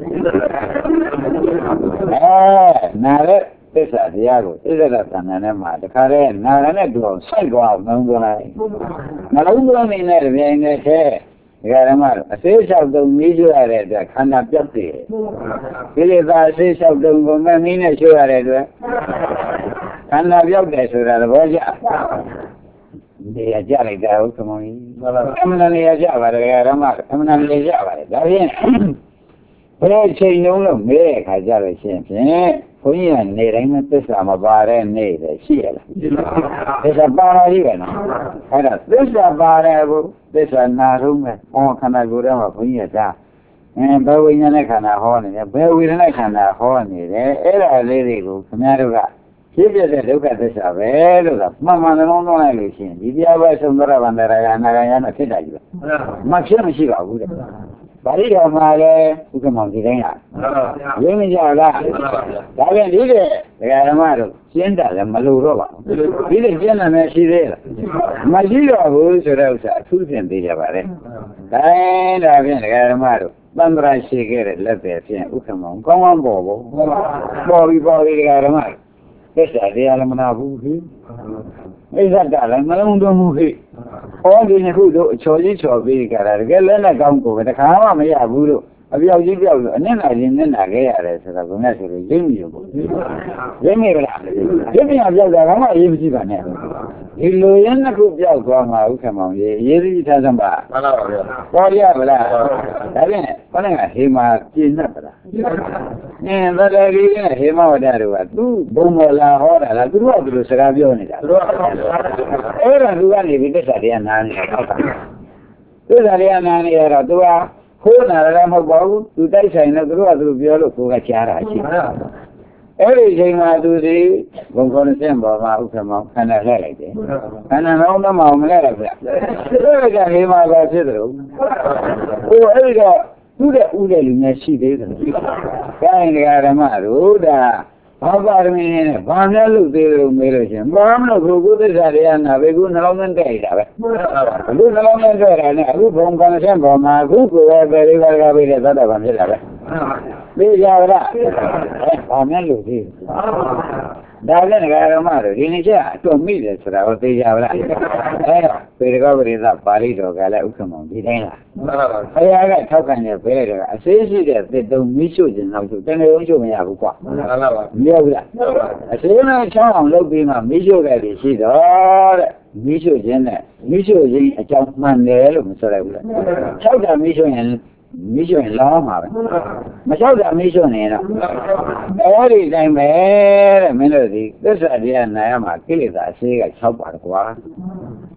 အဲနာတဲ့သစ္စာတရားကိုဣဇရသဏ္ဍာန်နဲ့မှာတခါတည်းနာရနဲ့တူအောင်စိုက်သွားအောင်နှုံးသွင်းလိုက်နှလုံးသွင်းနေတဲ့ပြိုင်နေတဲ့ဒကာဓမ္မတို့အသေးလျှောက်တုံမီးကျွရတဲ့အတွက်ခန္ဓာပြတ်တယ်ကိလေသာအသေးလျှောက်တုံကိုမမီးနဲ့ကျွရတဲ့အတွက်ခန္ဓာပြောက်တယ်ဆိုတာသဘောကျနေရာကြလိုက်တာဟုတ်ကမောင်ကြီးအမှန်တရားနေရာကြပါတယ်ဒကာဓမ္မအမှန်တရားနေရာကြပါတယ်ဒါဖြင့်ဘယ်ချိန်လုံးလို့မဲတဲ့ခါကြလို့ရှိရင်ဖြင့်ဘုန်းကြီးကနေတိုင်းမသစ္စာမပါတဲ့နေ့ပဲရှိရလားသစ္စာပါလာပြီပဲနော်အဲ့ဒါသစ္စာပါတယ်ဘုသစ္စာနာဆုံးပဲဟောခန္ဓာကိုယ်ထဲမှာဘုန်းကြီးကဒါအဲဘယ်ဝိညာဉ်နဲ့ခန္ဓာဟောနေတယ်ဘယ်ဝေဒနာခန္ဓာဟောနေတယ်အဲ့ဒါလေးတွေကိုခင်ဗျားတို့ကဖြစ်ပြတဲ့ဒုက္ခသစ္စာပဲလို့ကမှန်မှန်လုံးလုံးလိုက်လို့ရှိရင်ဒီတရားပဲသုံးသရဗန္တရာကနာဂယနာဖြစ်တာကြီးပဲမဖြစ်မရှိပါဘူးတဲ့ပါဠိတော်မှာလည်းဥက္ကမောင်ဒီတိုင်းဟာရင်းမကြလားဒါပြန်ဒီတဲ့ဒကာဓမ္မတို့ရှင်းတာလည်းမလိုတော့ပါဘူးဒီတဲ့ရှင်းတယ်မရှိသေးလားမရှိတော့ဘူးဆိုတဲ့ဥစ္စာအထူးဖြင့်သိကြပါလေဒါဒါပြန်ဒကာဓမ္မတို့သံဃာရှိခဲ့တဲ့လက်ပဲဖြင့်ဥက္ကမောင်ကောင်းကောင်းပေါ်ပေါ်ပေါ်ပြီးပေါ်ပြီးဒကာဓမ္မသစ္စာတရားလည်းမနာဘူးခေဣဇတ်ကလည်းမလုံးသွင်းမှုခေဟောဒီနှစ်ခုတို့အချော်ကြီးချော်ပြီးကြတာတကယ်လည်းနဲ့ကောင်းကိုပဲတခါမှမရဘူးလို့အပြောက်ကြီးပြောက်လို့အနစ်နာချင်းနစ်နာခဲ့ရတယ်ဆိုတော့ဘုရားဆိုလို့ရင်းမိရောပေါ့ရင်းမိဗလားရင်းမိအောင်ပြောက်တာကမှအရေးမရှိပါနဲ့ဒီလိုရင်းနှစ်ခုပြောက်သွားမှာဥက္ကမောင်ကြီးရေးရည်ထားစမ်းပါမှန်ပါပါဗျာပေါ်ရပါလားဒါဖြင့်ခေါင်းကဟေမာပြင်းတတ်ပါလားအင်းသတ္တရီနဲ့ဟေမဝတ္တတို့ကသူဘုံမောလာဟောတာလားသူတို့ကသူတို့စကားပြောနေတာသူတို့ကအဲ့ဒါသူကနေပြီးသစ္စာတရားနာနေတာဟုတ်ပါသစ္စာတရားနာနေရတော့သူကခိုးနာလည်းမဟုတ်ပါဘူးသူတိုက်ဆိုင်လို့သူတို့ကသူပြောလို့ကိုယ်ကကြားတာရှိတယ်အဲ့ဒီအချိန်မှာသူဒီဘုံခေါ်တဲ့ပေါ်မှာဥက္ကမောင်ခန္ဓာလှည့်လိုက်တယ်ခန္ဓာလုံးတော့မအောင်မလဲတော့ဗျအဲ့ဒါကဟေမာပါဖြစ်တယ်ဟိုအဲ့ဒီကသူ့တဲ့ဥတဲ့လူများရှိသေးတယ်။ကိုင်းတရားဓမ္မတို့ဒါဘာပါရမီနဲ့ဘာများလို့သေးတယ်လို့မေးလို့ရှင်ဘာမှမလို့ကိုယ်သစ္စာတရားနာပဲကိုနှလုံးသွင်းတဲ့တာပဲ။အခုနှလုံးသွင်းတဲ့တာနဲ့အခုဘုံကံဆင့်ပေါ်မှာအခုကိုယ်ပဲပရိပါကပဲတဲ့သတ္တဗံဖြစ်တာပဲ။သိကြပါလား။ဘာများလို့သေးဒါလည်းဒကာဓမ္မတို့ဒီနေ့ကျအတော်မိတယ်ဆိုတာကိုသိကြပါလားအဲပေရကပရိသပါဠိတော်ကလည်းဥက္ကမောင်ဒီတိုင်းလားဘုရားကထောက်ခံနေပေးလိုက်တော့အသေးရှိတဲ့သစ်တုံမိရှုခြင်းနောက်ဆိုတကယ်လုံးရှုမရဘူးကွာမှန်ပါပါမရဘူးလားအသေးနဲ့ချောင်းအောင်လုပ်ပြီးမှမိရှုခဲ့တယ်ရှိတော့တဲ့မိရှုခြင်းနဲ့မိရှုခြင်းအကြောင်းမှန်တယ်လို့မဆိုရဘူးလား၆တာမိရှုရင်မိရှုရင်လောင်းမှာပဲမလျှောက်တာမိရှုနေတော့အဲ့ဒီတိုင်းပဲတဲ့မင်းတို့ဒီသစ္စာတရားနာရမှာကိလေသာအစေးက၆ပါးကွာ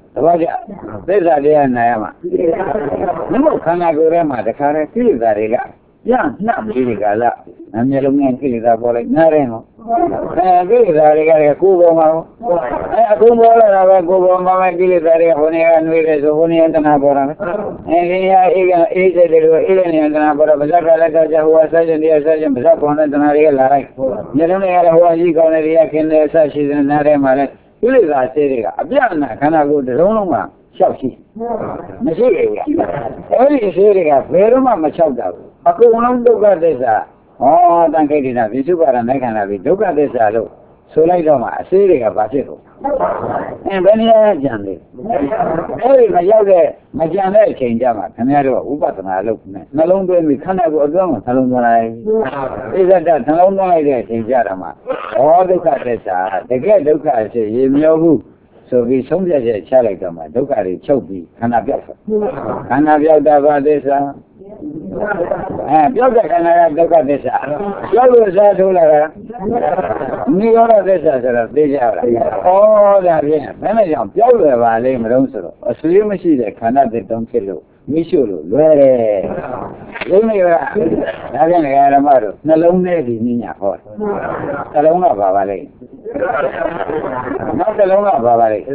ဘာကြသစ္စာတရားနာရမှာနမောခန္ဓာကိုယ်ထဲမှာတခါတည်းကိလေသာတွေကပြန့်နှံ့ပြီးဒီကလာအမျက်လုံးနဲ့ကိလေသာပေါ်လိုက်နားတယ်နော်အဲကိလေသာတွေကကိုယ်ပေါ်မှာအဲအခုပေါ်လာတာပဲကိုယ်ပေါ်မှာပဲကိလေသာတွေဟိုနေကနှွေးတယ်ဆိုဟိုနေကတဏှာပေါ်တာပဲအဲဒီကအေးကအေးစိတ်တွေအေးတဲ့နေကတဏှာပေါ်တော့ဗဇက်ကလည်းတော့ဟိုကဆက်ခြင်းတရားဆက်ခြင်းဗဇက်ပေါ်တဲ့တဏှာတွေကလာလိုက်မျက်လုံးတွေကလည်းဟိုကကြီးကောင်းတဲ့တွေကခင်းတယ်ဆက်ရှိတဲ့နားထဲမှာလည်းကိလေသာစေတွေကအပြတ်နဲ့ခန္ဓာကိုယ်တစ်လုံးလုံးမှာလျှောက်ရှိမရှိဘူးအဲ့ဒီစေတွေကဘယ်တော့မှမလျှောက်တာဘူးအကုန်လုံးဒုက္ခသစ္စာဟောတန်ခိတ္တိနာပိစုပါဒနဲ့ခန္ဓာပြီးဒုက္ခသစ္စာလို့ဆိုလိုက်တော့မှအစေတွေကဘာဖြစ်လို့အဲဘယ်နည်းကြံလဲအဲ့ဒီမရောက်တဲ့မကြံတဲ့အချိန်ကြမှာခင်ဗျားတို့ဥပဒနာလုပ်နေနှလုံးသွင်းပြီးခန္ဓာကိုယ်အတွင်းမှာနှလုံးသွင်းလိုက်ဣဇဒနှလုံးသွင်းလိုက်တဲ့အချိန်ကြတာမှာဟောဒုက္ခသစ္စာတကယ်ဒုက္ခဖြစ်ရေမြောဘူးဆိုပြီးဆုံးဖြတ်ချက်ချလိုက်တော့မှဒုက္ခတွေချုပ်ပြီးခန္ဓာပြောက်သွားခန္ဓာပြောက်တာဘာသစ္စာအဲပြောက်တဲ့ခန္ဓာကဒုက္ခသစ္စာပြောက်လို့စားထိုးလာတာနိရောဓသစ္စာဆိုတော့သိကြလားဩဒါဖြင့်ဘယ်နဲ့ကြောင့်ပြောက်လွယ်ပါလိမ့်မလို့ဆိုတော့အဆွေးမရှိတဲ့ခန္ဓာတစ်တုံးဖြစ်လို့မိရှုလို့လွယ်တယ်လိမ့်မေကဒါဖြင့်ဓမ္မတို့နှလုံးထဲဒီနိညာဟောနှလုံးကဘာပါလိမ့်နောက်နှလုံးကဘာပါလိမ့်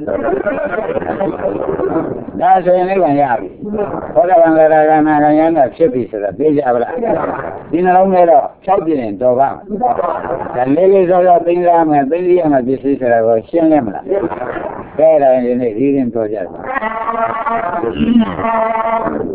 ဒါဆိုရင်လည်းပြန်ရပြီဘောဓဘာသာကနာကယန္တာဖြစ်ပြီဆိုတော့သိကြပါလားဒီနှလုံးထဲတော့ဖြောက်ပြင်းတော်ပါဒါလေးလေးစောစောသိရမယ်သိရမယ်ပစ္စည်းဆိုတာကိုရှင်းလင်းမလားကဲဒါရင်ဒီနေ့ဒီရင်တော်ကြတယ်